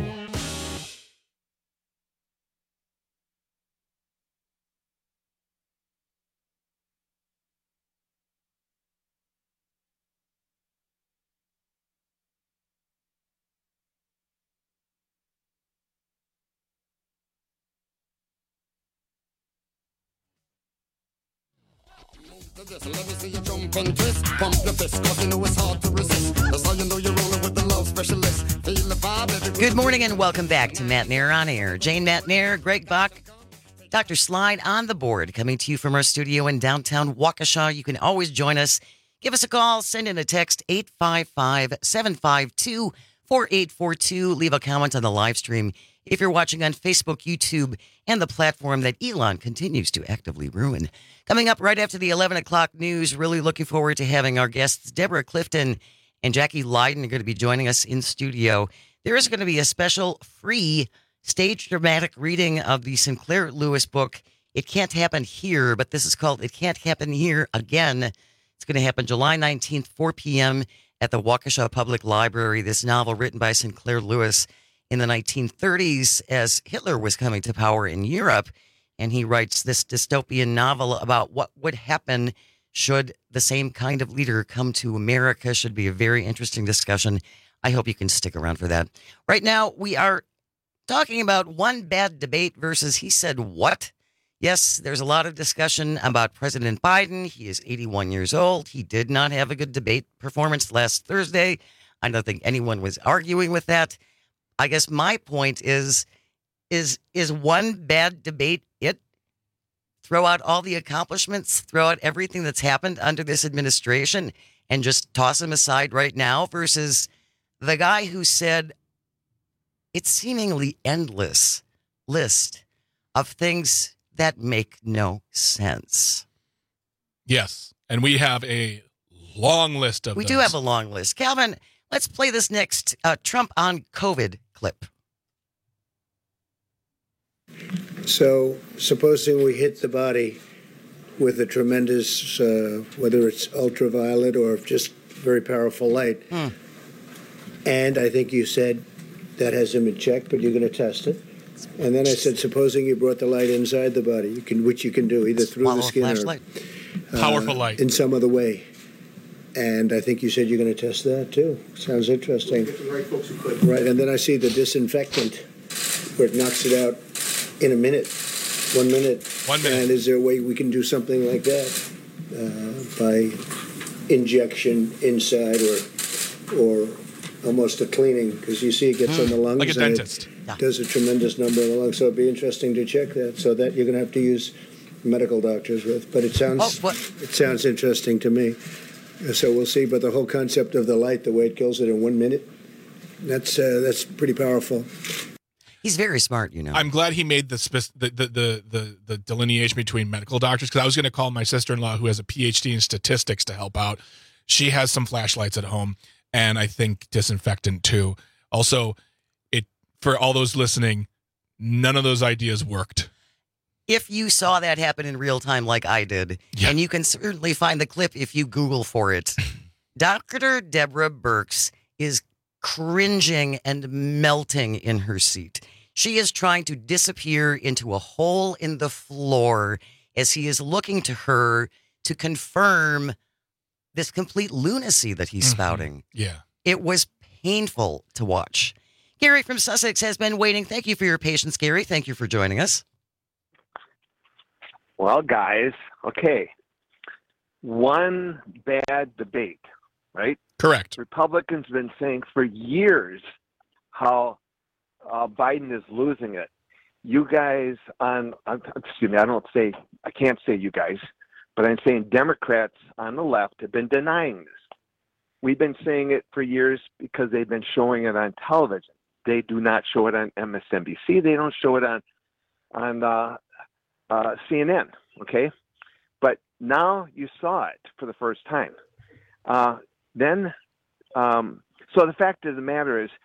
Let me see you jump and twist, pump your fist, cause you know it's hard to resist. That's how you know you're rolling with the love specialist. Feel the vibe everywhere. Good morning and welcome back to Matt Nair on Air. Jane Matt Nair, Greg Bach, Doctor Slide on the board, coming to you from our studio in downtown Waukesha. You can always join us. Give us a call, send in a text, eight five five, seven five two, four eight four two. Leave a comment on the live stream if you're watching on Facebook, YouTube, and the platform that Elon continues to actively ruin. Coming up right after the eleven o'clock news, really looking forward to having our guests, Deborah Clifton and Jackie Leiden, are going to be joining us in studio. There is going to be a special free stage dramatic reading of the Sinclair Lewis book, It Can't Happen Here, but this is called It Can't Happen Here Again. It's going to happen July nineteenth, four p.m. at the Waukesha Public Library. This novel written by Sinclair Lewis in the nineteen thirties as Hitler was coming to power in Europe. And he writes this dystopian novel about what would happen should the same kind of leader come to America. Should be a very interesting discussion. I hope you can stick around for that. Right now, we are talking about one bad debate versus he said what? Yes, there's a lot of discussion about President Biden. He is eighty-one years old. He did not have a good debate performance last Thursday. I don't think anyone was arguing with that. I guess my point is, is, is one bad debate it? Throw out all the accomplishments, throw out everything that's happened under this administration and just toss him aside right now versus the guy who said it's seemingly endless list of things that make no sense. Yes, and we have a long list of We those. do have a long list. Calvin, let's play this next uh, Trump on COVID clip. So, supposing we hit the body with a tremendous, uh, whether it's ultraviolet or just very powerful light, Hmm. and I think you said that has him in check, but you're going to test it. And then I said, supposing you brought the light inside the body, you can, which you can do either through Swallow the a skin flashlight. or uh, Powerful light. in some other way. And I think you said you're going to test that too. Sounds interesting. Right, and then I see the disinfectant where it knocks it out in a minute, one minute. One minute. And is there a way we can do something like that uh, by injection inside or or almost a cleaning? Because you see it gets on the lungs. Like a and dentist. It does a tremendous number in the lungs. So it'd be interesting to check that. So that you're going to have to use medical doctors with. But it sounds Oh, what? it sounds interesting to me. Uh, So we'll see. But the whole concept of the light, the way it kills it in one minute, that's uh, that's pretty powerful. He's very smart, you know. I'm glad he made the spec- the, the the the the delineation between medical doctors, because I was going to call my sister-in-law, who has a P H D in statistics, to help out. She has some flashlights at home, and I think disinfectant too. Also, it for all those listening, none of those ideas worked. If you saw that happen in real time like I did, and you can certainly find the clip if you Google for it, Doctor Deborah Birx is cringing and melting in her seat. She is trying to disappear into a hole in the floor as he is looking to her to confirm this complete lunacy that he's spouting. Yeah. It was painful to watch. Gary from Sussex has been waiting. Thank you for your patience, Gary. Thank you for joining us. Well, guys, okay. One bad debate, right? Correct. Republicans have been saying for years how uh, Biden is losing it. You guys on, on, excuse me, I don't say, I can't say you guys, but I'm saying Democrats on the left have been denying this. We've been saying it for years because they've been showing it on television. They do not show it on M S N B C. They don't show it on, on uh, uh, C N N, okay? But now you saw it for the first time. Uh, then, um, so the fact of the matter is,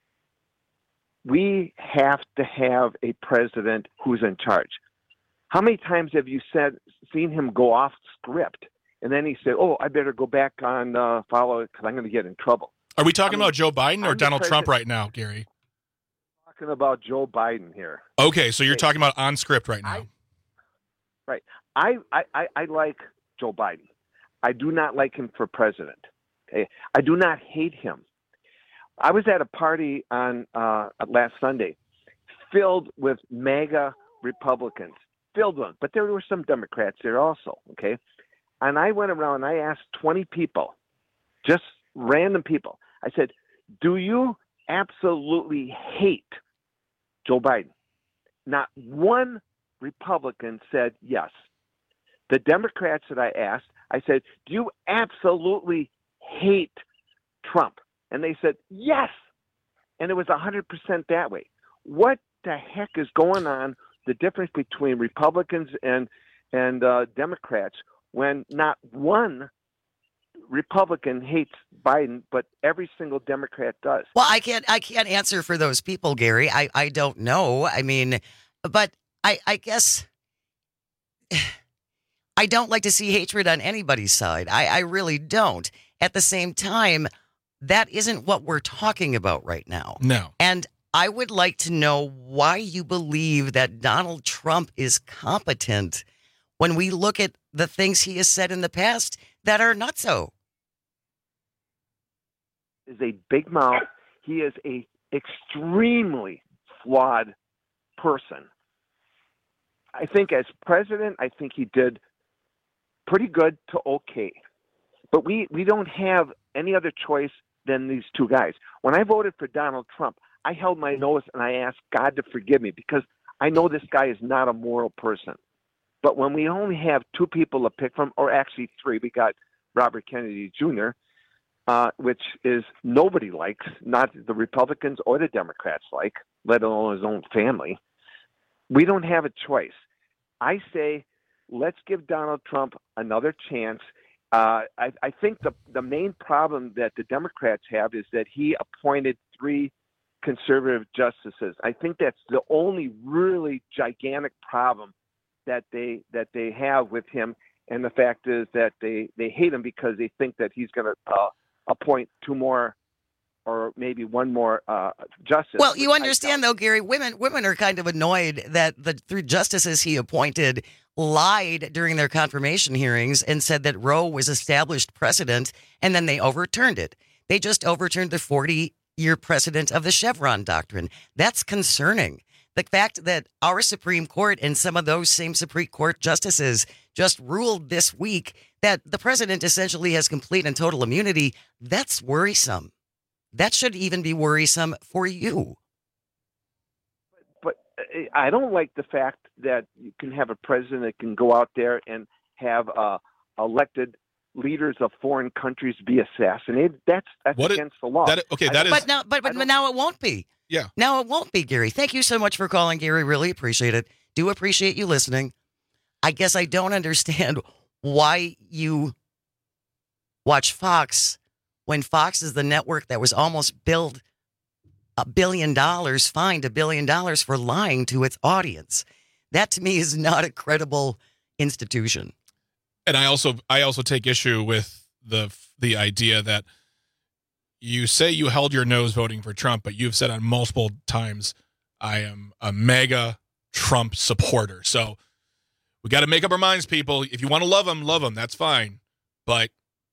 we have to have a president who's in charge. How many times have you said, seen him go off script, and then he said, "Oh, I better go back on uh, follow it because I'm going to get in trouble." Are we talking I mean, about Joe Biden or I'm the Donald Trump president- right now, Gary? Talking about Joe Biden here. Okay, so you're talking about on script right now. Right. I, I, I, I like Joe Biden. I do not like him for president. Okay. I do not hate him. I was at a party on uh, last Sunday filled with MAGA Republicans, filled with them, but there were some Democrats there also. Okay. And I went around and I asked twenty people, just random people. I said, do you absolutely hate Joe Biden? Not one Republican said yes. The Democrats that I asked, I said, do you absolutely hate Trump? And they said, yes. And it was one hundred percent that way. What the heck is going on, the difference between Republicans and, and uh, Democrats, when not one Republican hates Biden, but every single Democrat does? Well, I can't I can't answer for those people, Gary. I, I don't know. I mean, but I, I guess I don't like to see hatred on anybody's side. I, I really don't. At the same time, that isn't what we're talking about right now. No. And I would like to know why you believe that Donald Trump is competent when we look at the things he has said in the past that are not so. Is a big mouth. He is a extremely flawed person. I think as president, I think he did pretty good to okay. But we, we don't have any other choice than these two guys. When I voted for Donald Trump, I held my nose and I asked God to forgive me because I know this guy is not a moral person. But when we only have two people to pick from, or actually three, we got Robert Kennedy Junior, uh, which is nobody likes, not the Republicans or the Democrats like, let alone his own family. We don't have a choice. I say, let's give Donald Trump another chance. Uh, I, I think the, the main problem that the Democrats have is that he appointed three conservative justices. I think that's the only really gigantic problem that they that they have with him, and the fact is that they, they hate him because they think that he's going to uh, appoint two more or maybe one more uh, justice. Well, you understand, though, Gary, women women are kind of annoyed that the three justices he appointed lied during their confirmation hearings and said that Roe was established precedent, and then they overturned it. They just overturned the forty-year precedent of the Chevron doctrine. That's concerning. The fact that our Supreme Court and some of those same Supreme Court justices just ruled this week that the president essentially has complete and total immunity, that's worrisome. That should even be worrisome for you. But I don't like the fact that you can have a president that can go out there and have uh, elected leaders of foreign countries be assassinated. That's that's what against it, the law. That, okay, that is. But now, but, but now it won't be. Yeah. Now it won't be, Gary. Thank you so much for calling, Gary. Really appreciate it. Do appreciate you listening. I guess I don't understand why you watch Fox when Fox is the network that was almost billed a billion dollars, fined a billion dollars for lying to its audience. That to me is not a credible institution. And I also I also take issue with the the idea that you say you held your nose voting for Trump, but you've said on multiple times, I am a mega Trump supporter. So we got to make up our minds, people. If you want to love him, love him. That's fine. But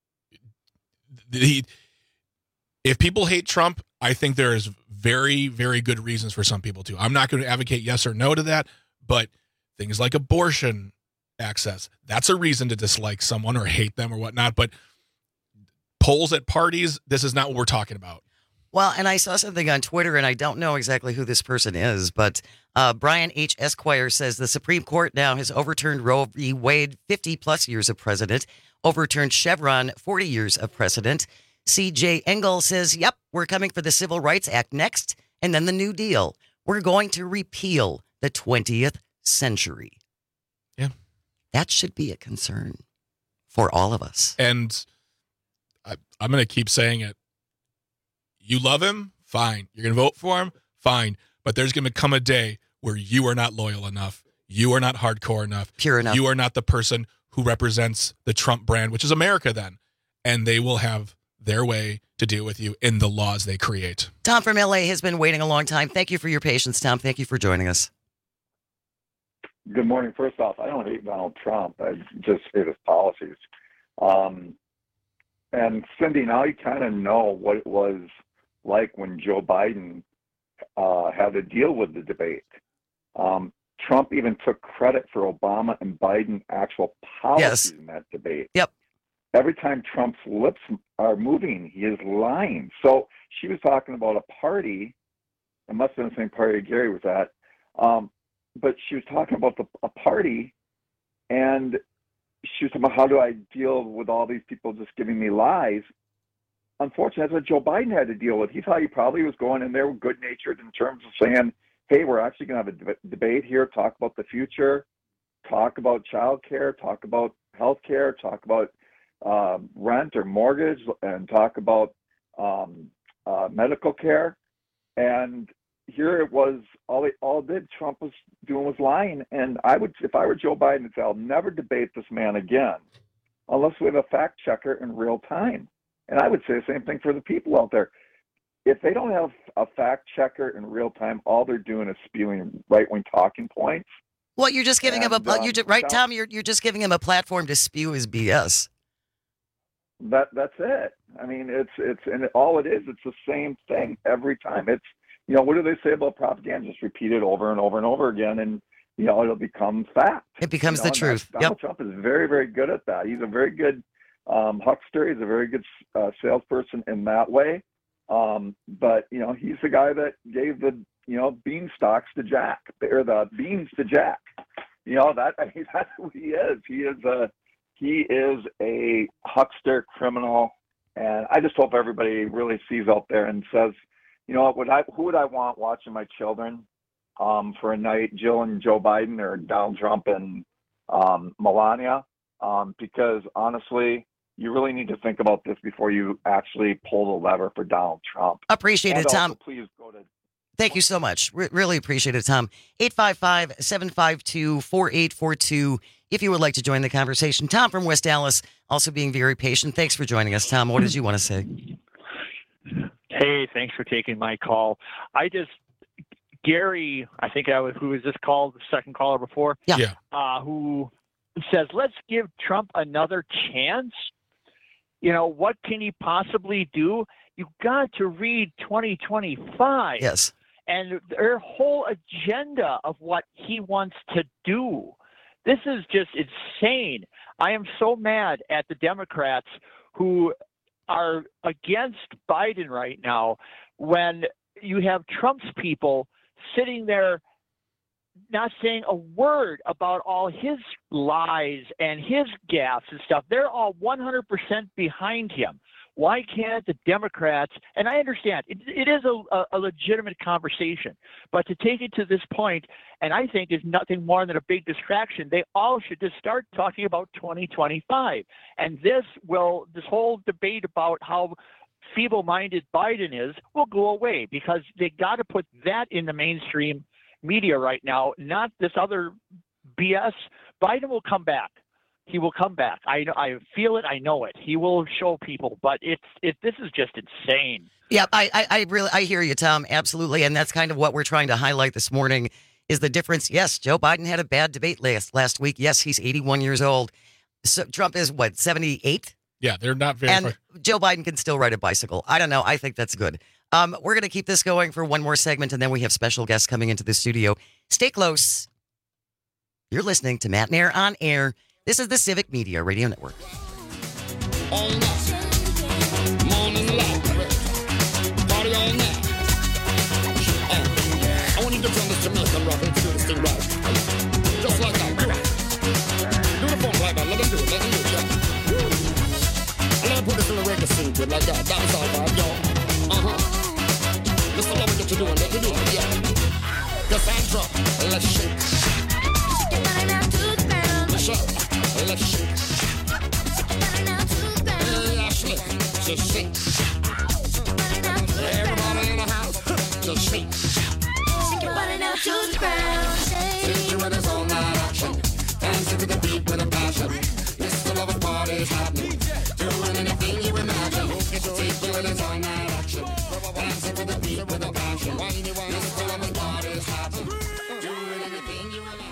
the if people hate Trump, I think there is very, very good reasons for some people to. I'm not going to advocate yes or no to that, but things like abortion access, that's a reason to dislike someone or hate them or whatnot. But polls at parties, this is not what we're talking about. Well, and I saw something on Twitter, and I don't know exactly who this person is, but uh, Brian H. Esquire says the Supreme Court now has overturned Roe v. Wade, fifty plus years of precedent, overturned Chevron, forty years of precedent. C J Engel says, yep, we're coming for the Civil Rights Act next, and then the New Deal. We're going to repeal the twentieth century. Yeah. That should be a concern for all of us. And I, I'm going to keep saying it. You love him? Fine. You're going to vote for him? Fine. But there's going to come a day where you are not loyal enough. You are not hardcore enough. Pure enough. You are not the person who represents the Trump brand, which is America then. And they will have their way to deal with you in the laws they create. Tom from L A has been waiting a long time. Thank you for your patience, Tom. Thank you for joining us. Good morning. First off, I don't hate Donald Trump. I just hate his policies. Um, and Cindy, now you kind of know what it was like when Joe Biden uh, had to deal with the debate. Um, Trump even took credit for Obama and Biden actual policies Yes. in that debate. Yep. Every time Trump's lips are moving, he is lying. So she was talking about a party. It must have been the same party Gary was at. Um, but she was talking about the, a party, and she was talking about, how do I deal with all these people just giving me lies? Unfortunately, that's what Joe Biden had to deal with. He thought he probably was going in there good-natured in terms of saying, hey, we're actually going to have a deb- debate here, talk about the future, talk about child care, talk about health care, talk about um, rent or mortgage, and talk about um, uh, medical care. And here it was, all it all did, Trump was doing was lying. And I would, if I were Joe Biden, I'd say, I'll never debate this man again unless we have a fact checker in real time. And I would say the same thing for the people out there. If they don't have a fact checker in real time, all they're doing is spewing right-wing talking points. Well, you're just giving And, him a um, you just, right, South- Tom. You're you're just giving him a platform to spew his B S. That that's it. I mean, it's it's and all it is. It's the same thing every time. It's, you know, what do they say about propaganda? Just repeat it over and over and over again, and you know it'll become fact. It becomes You know, the and truth. that's- Donald Trump is very very good at that. He's a very good um, huckster. He's a very good uh, salesperson in that way. Um, but you know, he's the guy that gave the you know beanstalks to Jack, or the beans to Jack. You know that I mean, that's who he is. He is a he is a huckster, criminal, and I just hope everybody really sees out there and says, you know what, would I who would I want watching my children um, for a night? Jill and Joe Biden, or Donald Trump and um, Melania? Um, because honestly, you really need to think about this before you actually pull the lever for Donald Trump. Appreciate And it, also, Tom. Please go to. Thank you so much. Re- really appreciate it, Tom. eight five five, seven five two, four eight four two if you would like to join the conversation. Tom from West Dallas, also being very patient. Thanks for joining us, Tom. What did you want to say? Hey, thanks for taking my call. I just, Gary, I think I was, who was this called, the second caller before? Yeah. Yeah. Uh, who says, let's give Trump another chance. You know, what can he possibly do? You've got to read twenty twenty-five. Yes. And their whole agenda of what he wants to do. This is just insane. I am so mad at the Democrats who are against Biden right now when you have Trump's people sitting there not saying a word about all his lies and his gaffes and stuff. They're all one hundred percent behind him. Why can't the Democrats, and I understand, it, it is a, a legitimate conversation, but to take it to this point, and I think is nothing more than a big distraction, they all should just start talking about twenty twenty-five. And this will, this whole debate about how feeble-minded Biden is will go away, because they got to put that in the mainstream media right now, not this other B S. Biden will come back. He will come back. I know. I feel it. I know it. He will show people. But it's it. This is just insane. Yeah, I, I, I really, I hear you, Tom. Absolutely, and that's kind of what we're trying to highlight this morning is the difference. Yes, Joe Biden had a bad debate last last week. Yes, he's eighty-one years old. So Trump is what, seventy-eight? Yeah, they're not very. And Joe Biden can still ride a bicycle. I don't know. I think that's good. Um, we're going to keep this going for one more segment, and then we have special guests coming into the studio. Stay close. You're listening to Matt Nair on Air. This is the Civic Media Radio Network. All night, morning light, party all night. Uh, I want you to turn this Jamaican rock and do this thing right. Just like that. Do the funk like that. Let them do it. Let them do it. Yeah. Woo. And let me put this in the reggae scene to it like that. That's all right, y'all. Uh-huh. Just love what you're doing. Let me do it. Yeah. Just hand drop. Let's shake. Let's shake. Yeah, shake. Just shake. Everybody in the house, just shake. Shake your body now to the ground. Shake your rhythms all night action. Dancing to the beat with a passion. This the love of party's happening. Doing anything you imagine. Take your rhythms all night action. Dancing to the beat with a passion. This the love of party's happening. Doing anything you imagine.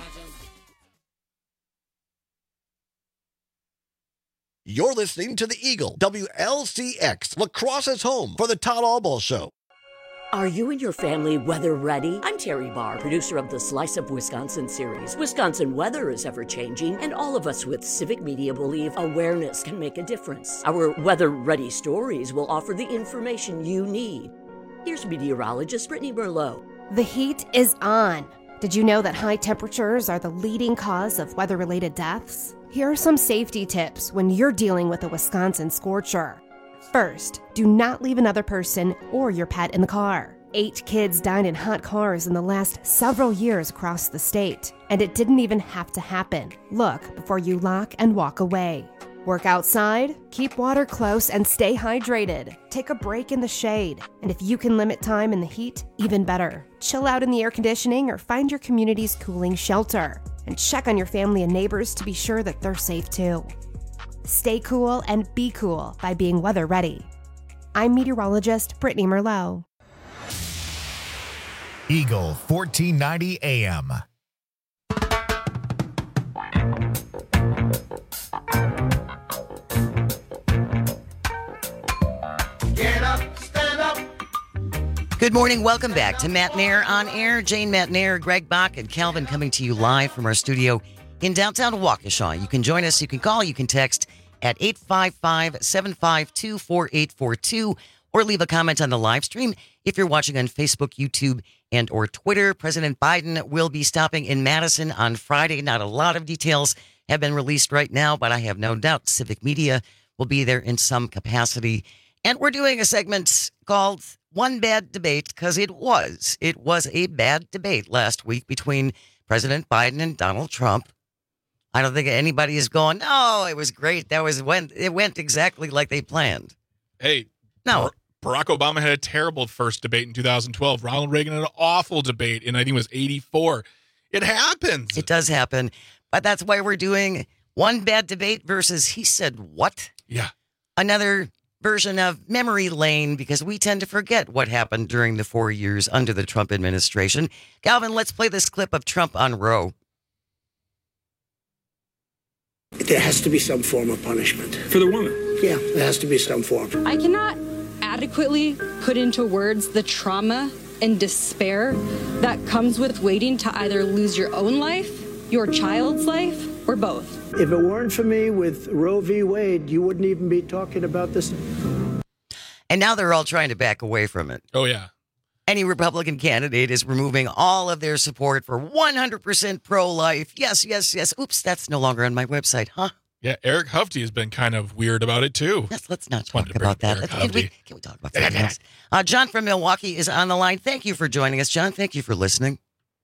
You're listening to the Eagle, W L C X, La Crosse's home for the Todd Albaugh Show. Are you and your family weather ready? I'm Terry Barr, producer of the Slice of Wisconsin series. Wisconsin weather is ever changing, and all of us with Civic Media believe awareness can make a difference. Our weather ready stories will offer the information you need. Here's meteorologist Brittany Merlot. The heat is on. Did you know that high temperatures are the leading cause of weather-related deaths? Here are some safety tips when you're dealing with a Wisconsin scorcher. First, do not leave another person or your pet in the car. Eight kids died in hot cars in the last several years across the state, and it didn't even have to happen. Look before you lock and walk away. Work outside, keep water close, and stay hydrated. Take a break in the shade, and if you can limit time in the heat, even better. Chill out in the air conditioning or find your community's cooling shelter. And check on your family and neighbors to be sure that they're safe too. Stay cool and be cool by being weather ready. I'm meteorologist Brittany Merlot. Eagle fourteen ninety A M. Get up, stand up. Good morning. Welcome back to Matt Nair on Air. Jane Matt Nair, Greg Bach, and Calvin coming to you live from our studio in downtown Waukesha. You can join us. You can call. You can text at eight five five, seven five two, four eight four two or leave a comment on the live stream if you're watching on Facebook, YouTube, and or Twitter. President Biden will be stopping in Madison on Friday. Not a lot of details have been released right now, but I have no doubt Civic Media will be there in some capacity. And we're doing a segment called One Bad Debate because it was. It was a bad debate last week between President Biden and Donald Trump. I don't think anybody is going, no, it was great. That was when it went exactly like they planned. Hey, no. Barack Obama had a terrible first debate in two thousand twelve. Ronald Reagan had an awful debate in, I think it was eighty-four. It happens. It does happen. But that's why we're doing One Bad Debate versus He Said What? Yeah. Another version of memory lane because we tend to forget what happened during the four years under the Trump administration. Calvin, let's play this clip of Trump on Roe. There has to be some form of punishment. For the woman? Yeah, there has to be some form. I cannot adequately put into words the trauma and despair that comes with waiting to either lose your own life, your child's life, or both. If it weren't for me with Roe v. Wade, you wouldn't even be talking about this. And now they're all trying to back away from it. Oh, yeah. Any Republican candidate is removing all of their support for one hundred percent pro-life. Yes, yes, yes. Oops, that's no longer on my website, huh? Yeah, Eric Hovde has been kind of weird about it, too. Yes, let's not talk about that. Let's, can, we, can we talk about something else? Uh, John from Milwaukee is on the line. Thank you for joining us, John. Thank you for listening.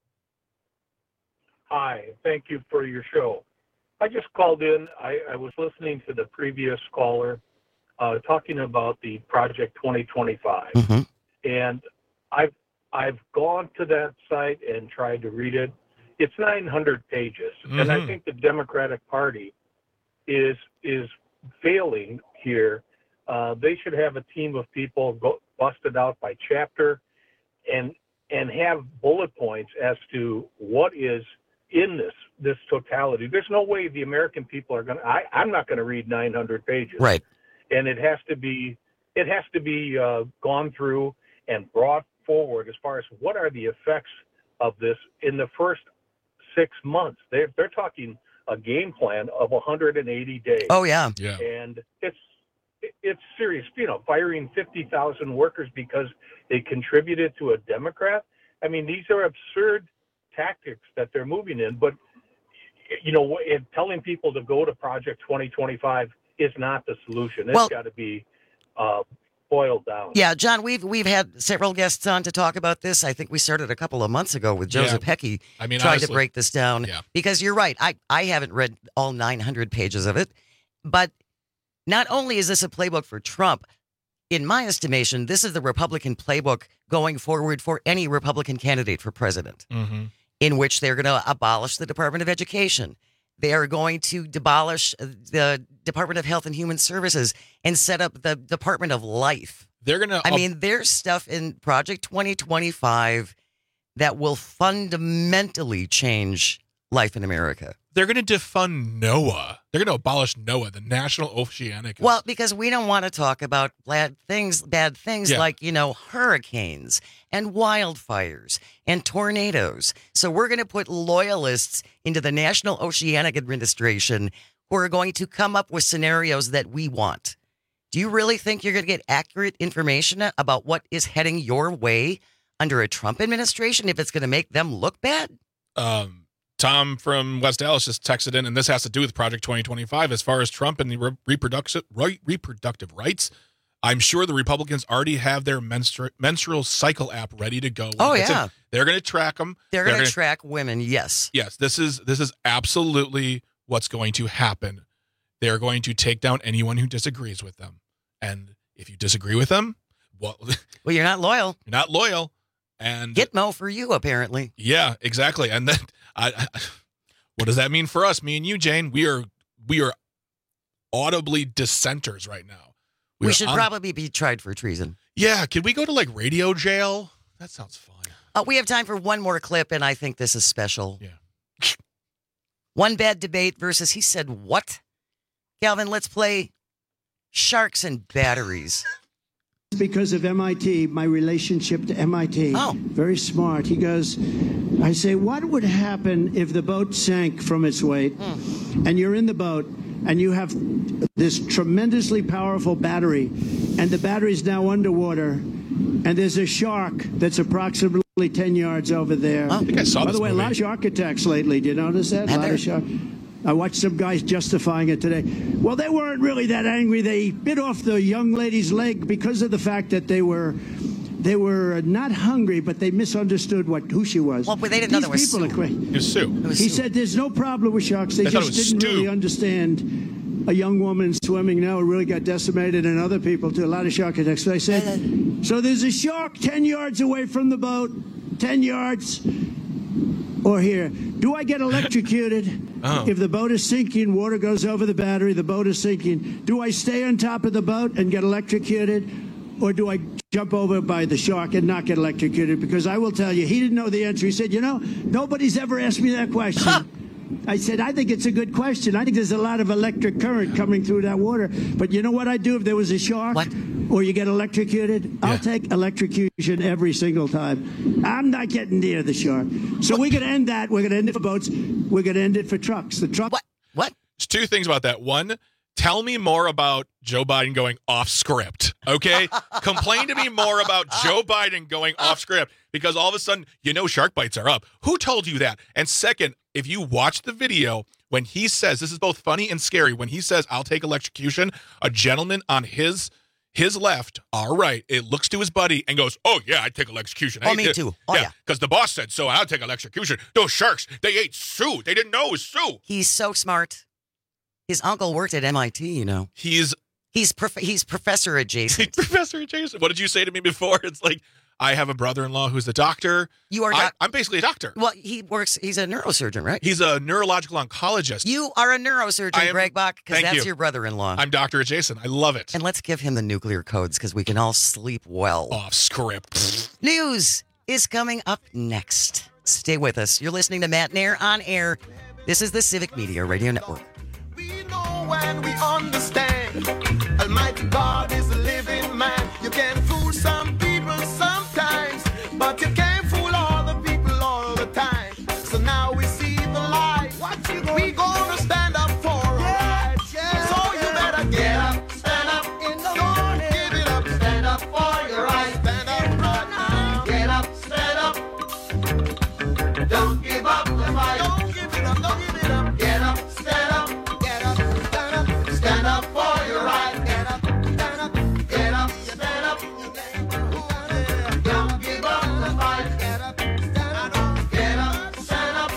Hi, thank you for your show. I just called in. I, I was listening to the previous caller uh, talking about the Project twenty twenty-five. Mm-hmm. And I've I've gone to that site and tried to read it. It's nine hundred pages, mm-hmm. and I think the Democratic Party is is failing here. Uh, they should have a team of people go, busted out by chapter, and and have bullet points as to what is in this this totality. There's no way the American people are going to. I'm not going to read nine hundred pages, right? And it has to be it has to be uh, gone through and brought forward as far as what are the effects of this in the first six months. They're, they're talking a game plan of one hundred eighty days. Oh, yeah. Yeah. And it's it's serious. You know, firing fifty thousand workers because they contributed to a Democrat. I mean, these are absurd tactics that they're moving in. But, you know, telling people to go to Project twenty twenty-five is not the solution. It's well, got to be uh, boiled down. Yeah, John, we've we've had several guests on to talk about this. I think we started a couple of months ago with Joseph yeah. Heckey I mean, trying honestly, to break this down. Yeah. Because you're right. I, I haven't read all nine hundred pages of it. But not only is this a playbook for Trump, in my estimation, this is the Republican playbook going forward for any Republican candidate for president, mm-hmm. in which they're going to abolish the Department of Education. They are going to demolish the Department of Health and Human Services and set up the Department of Life. They're going to. I mean, there's stuff in Project twenty twenty-five that will fundamentally change life in America. They're going to defund NOAA. They're going to abolish NOAA, the National Oceanic. Well, because we don't want to talk about bad things, bad things Yeah. like, you know, hurricanes and wildfires and tornadoes. So we're going to put loyalists into the National Oceanic Administration who are going to come up with scenarios that we want. Do you really think you're going to get accurate information about what is heading your way under a Trump administration if it's going to make them look bad? Um, Tom from West Dallas just texted in, and this has to do with Project twenty twenty-five. As far as Trump and the re- reproductive, right, reproductive rights, I'm sure the Republicans already have their menstru- menstrual cycle app ready to go. Oh, It's yeah. in. They're going to track them. They're, going to track women, yes. Yes, this is this is absolutely what's going to happen. They're going to take down anyone who disagrees with them. And if you disagree with them, well, well, you're not loyal. You're not loyal. And Gitmo for you, apparently. yeah, exactly. And then, I, I, what does that mean for us? Me and you, Jane, we are we are audibly dissenters right now. We, are should on- probably be tried for treason. Yeah, could we go to like radio jail? That sounds fun. Uh, we have time for one more clip, and I think this is special. Yeah. One bad debate versus he said what? Calvin, let's play Sharks and Batteries. Because of M I T, my relationship to M I T. Oh. Very smart. He goes, I say, what would happen if the boat sank from its weight Hmm. and you're in the boat and you have this tremendously powerful battery and the battery's now underwater and there's a shark that's approximately ten yards over there. I think I saw By this the way, a movie. lot of shark attacks lately. Do you notice that? A lot of shark. I watched some guys justifying it today. Well, they weren't really that angry. They bit off the young lady's leg because of the fact that they were they were not hungry, but they misunderstood what who she was. Well, but they didn't know These that was people Sue. are crazy. It was Sue. It was He Sue. said there's no problem with sharks. They They thought just it was didn't Stu. really understand a young woman swimming now who really got decimated, and other people too. A lot of shark attacks. So I said, so there's a shark ten yards away from the boat, ten yards. Or here, do I get electrocuted Oh. if the boat is sinking, water goes over the battery, the boat is sinking? Do I stay on top of the boat and get electrocuted? Or do I jump over by the shark and not get electrocuted? Because I will tell you, he didn't know the answer. He said, you know, nobody's ever asked me that question. I said, I think it's a good question. I think there's a lot of electric current coming through that water. But you know what I'd do if there was a shark? What? Or you get electrocuted? I'll take electrocution every single time. I'm not getting near the shark. So we're going to end that. We're going to end it for boats. We're going to end it for trucks. The truck. What? What? There's two things about that. One, tell me more about Joe Biden going off script, okay? Complain to me more about Joe Biden going off script because all of a sudden, you know, shark bites are up. Who told you that? And second, if you watch the video, when he says, this is both funny and scary, when he says, I'll take electrocution, a gentleman on his his left, our right, it looks to his buddy and goes, oh, yeah, I'd take electrocution. Oh, Hey, me uh, too. Oh, yeah. Because the boss said so, I'll take electrocution. Those sharks, they ate Sue. They didn't know it was Sue. He's so smart. His uncle worked at M I T, you know. He's he's prof- he's professor adjacent. Professor adjacent. What did you say to me before? It's like, I have a brother-in-law who's a doctor. You are I, doc- I'm basically a doctor. Well, he works, he's a neurosurgeon, right? He's a neurological oncologist. You are a neurosurgeon, I am- Greg Bach, because Thank that's you. your brother-in-law. I'm Doctor Adjacent. I love it. And let's give him the nuclear codes because we can all sleep well. Off script. News is coming up next. Stay with us. You're listening to Matt Nair on air. This is the Civic Media Radio Network. When we understand Almighty God is a living man. You can fool some people sometimes, but you can't fool all the people all the time. So now we see the light. We gonna stand up for our rights. So you better get up, stand up, don't give it up, stand up for your rights. Stand up right now. Get up, stand up. Don't give up the fight. Don't give it up, don't give it up. Get up, stand up. Stand up for your right. Get up, stand up, get up, stand up. Don't give up the fight. Get up, stand up, get up, stand up.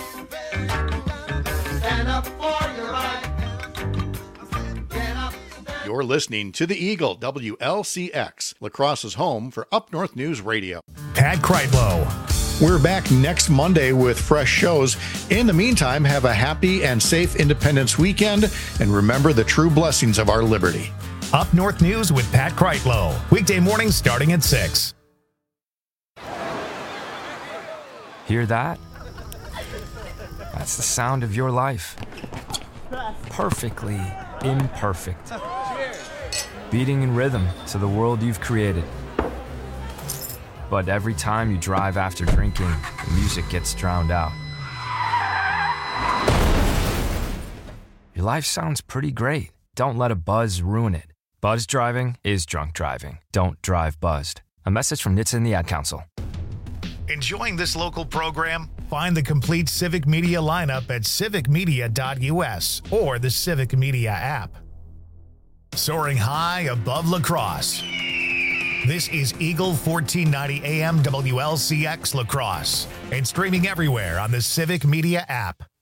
Stand up for your right. Get up. You're listening to the Eagle, W L C X, La Crosse's home for Up North News Radio. Pat Kreitlow. We're back next Monday with fresh shows. In the meantime, have a happy and safe Independence weekend, and remember the true blessings of our liberty. Up North News with Pat Kreitlow. Weekday mornings starting at six. Hear that? That's That's the sound of your life. Perfectly imperfect. Beating in rhythm to the world you've created. But every time you drive after drinking, the music gets drowned out. Your life sounds pretty great. Don't let a buzz ruin it. Buzz driving is drunk driving. Don't drive buzzed. A message from N H T S A and the Ad Council. Enjoying this local program? Find the complete Civic Media lineup at civic media dot U S or the Civic Media app. Soaring high above La Crosse. This is Eagle fourteen ninety A M W L C X La Crosse and streaming everywhere on the Civic Media app.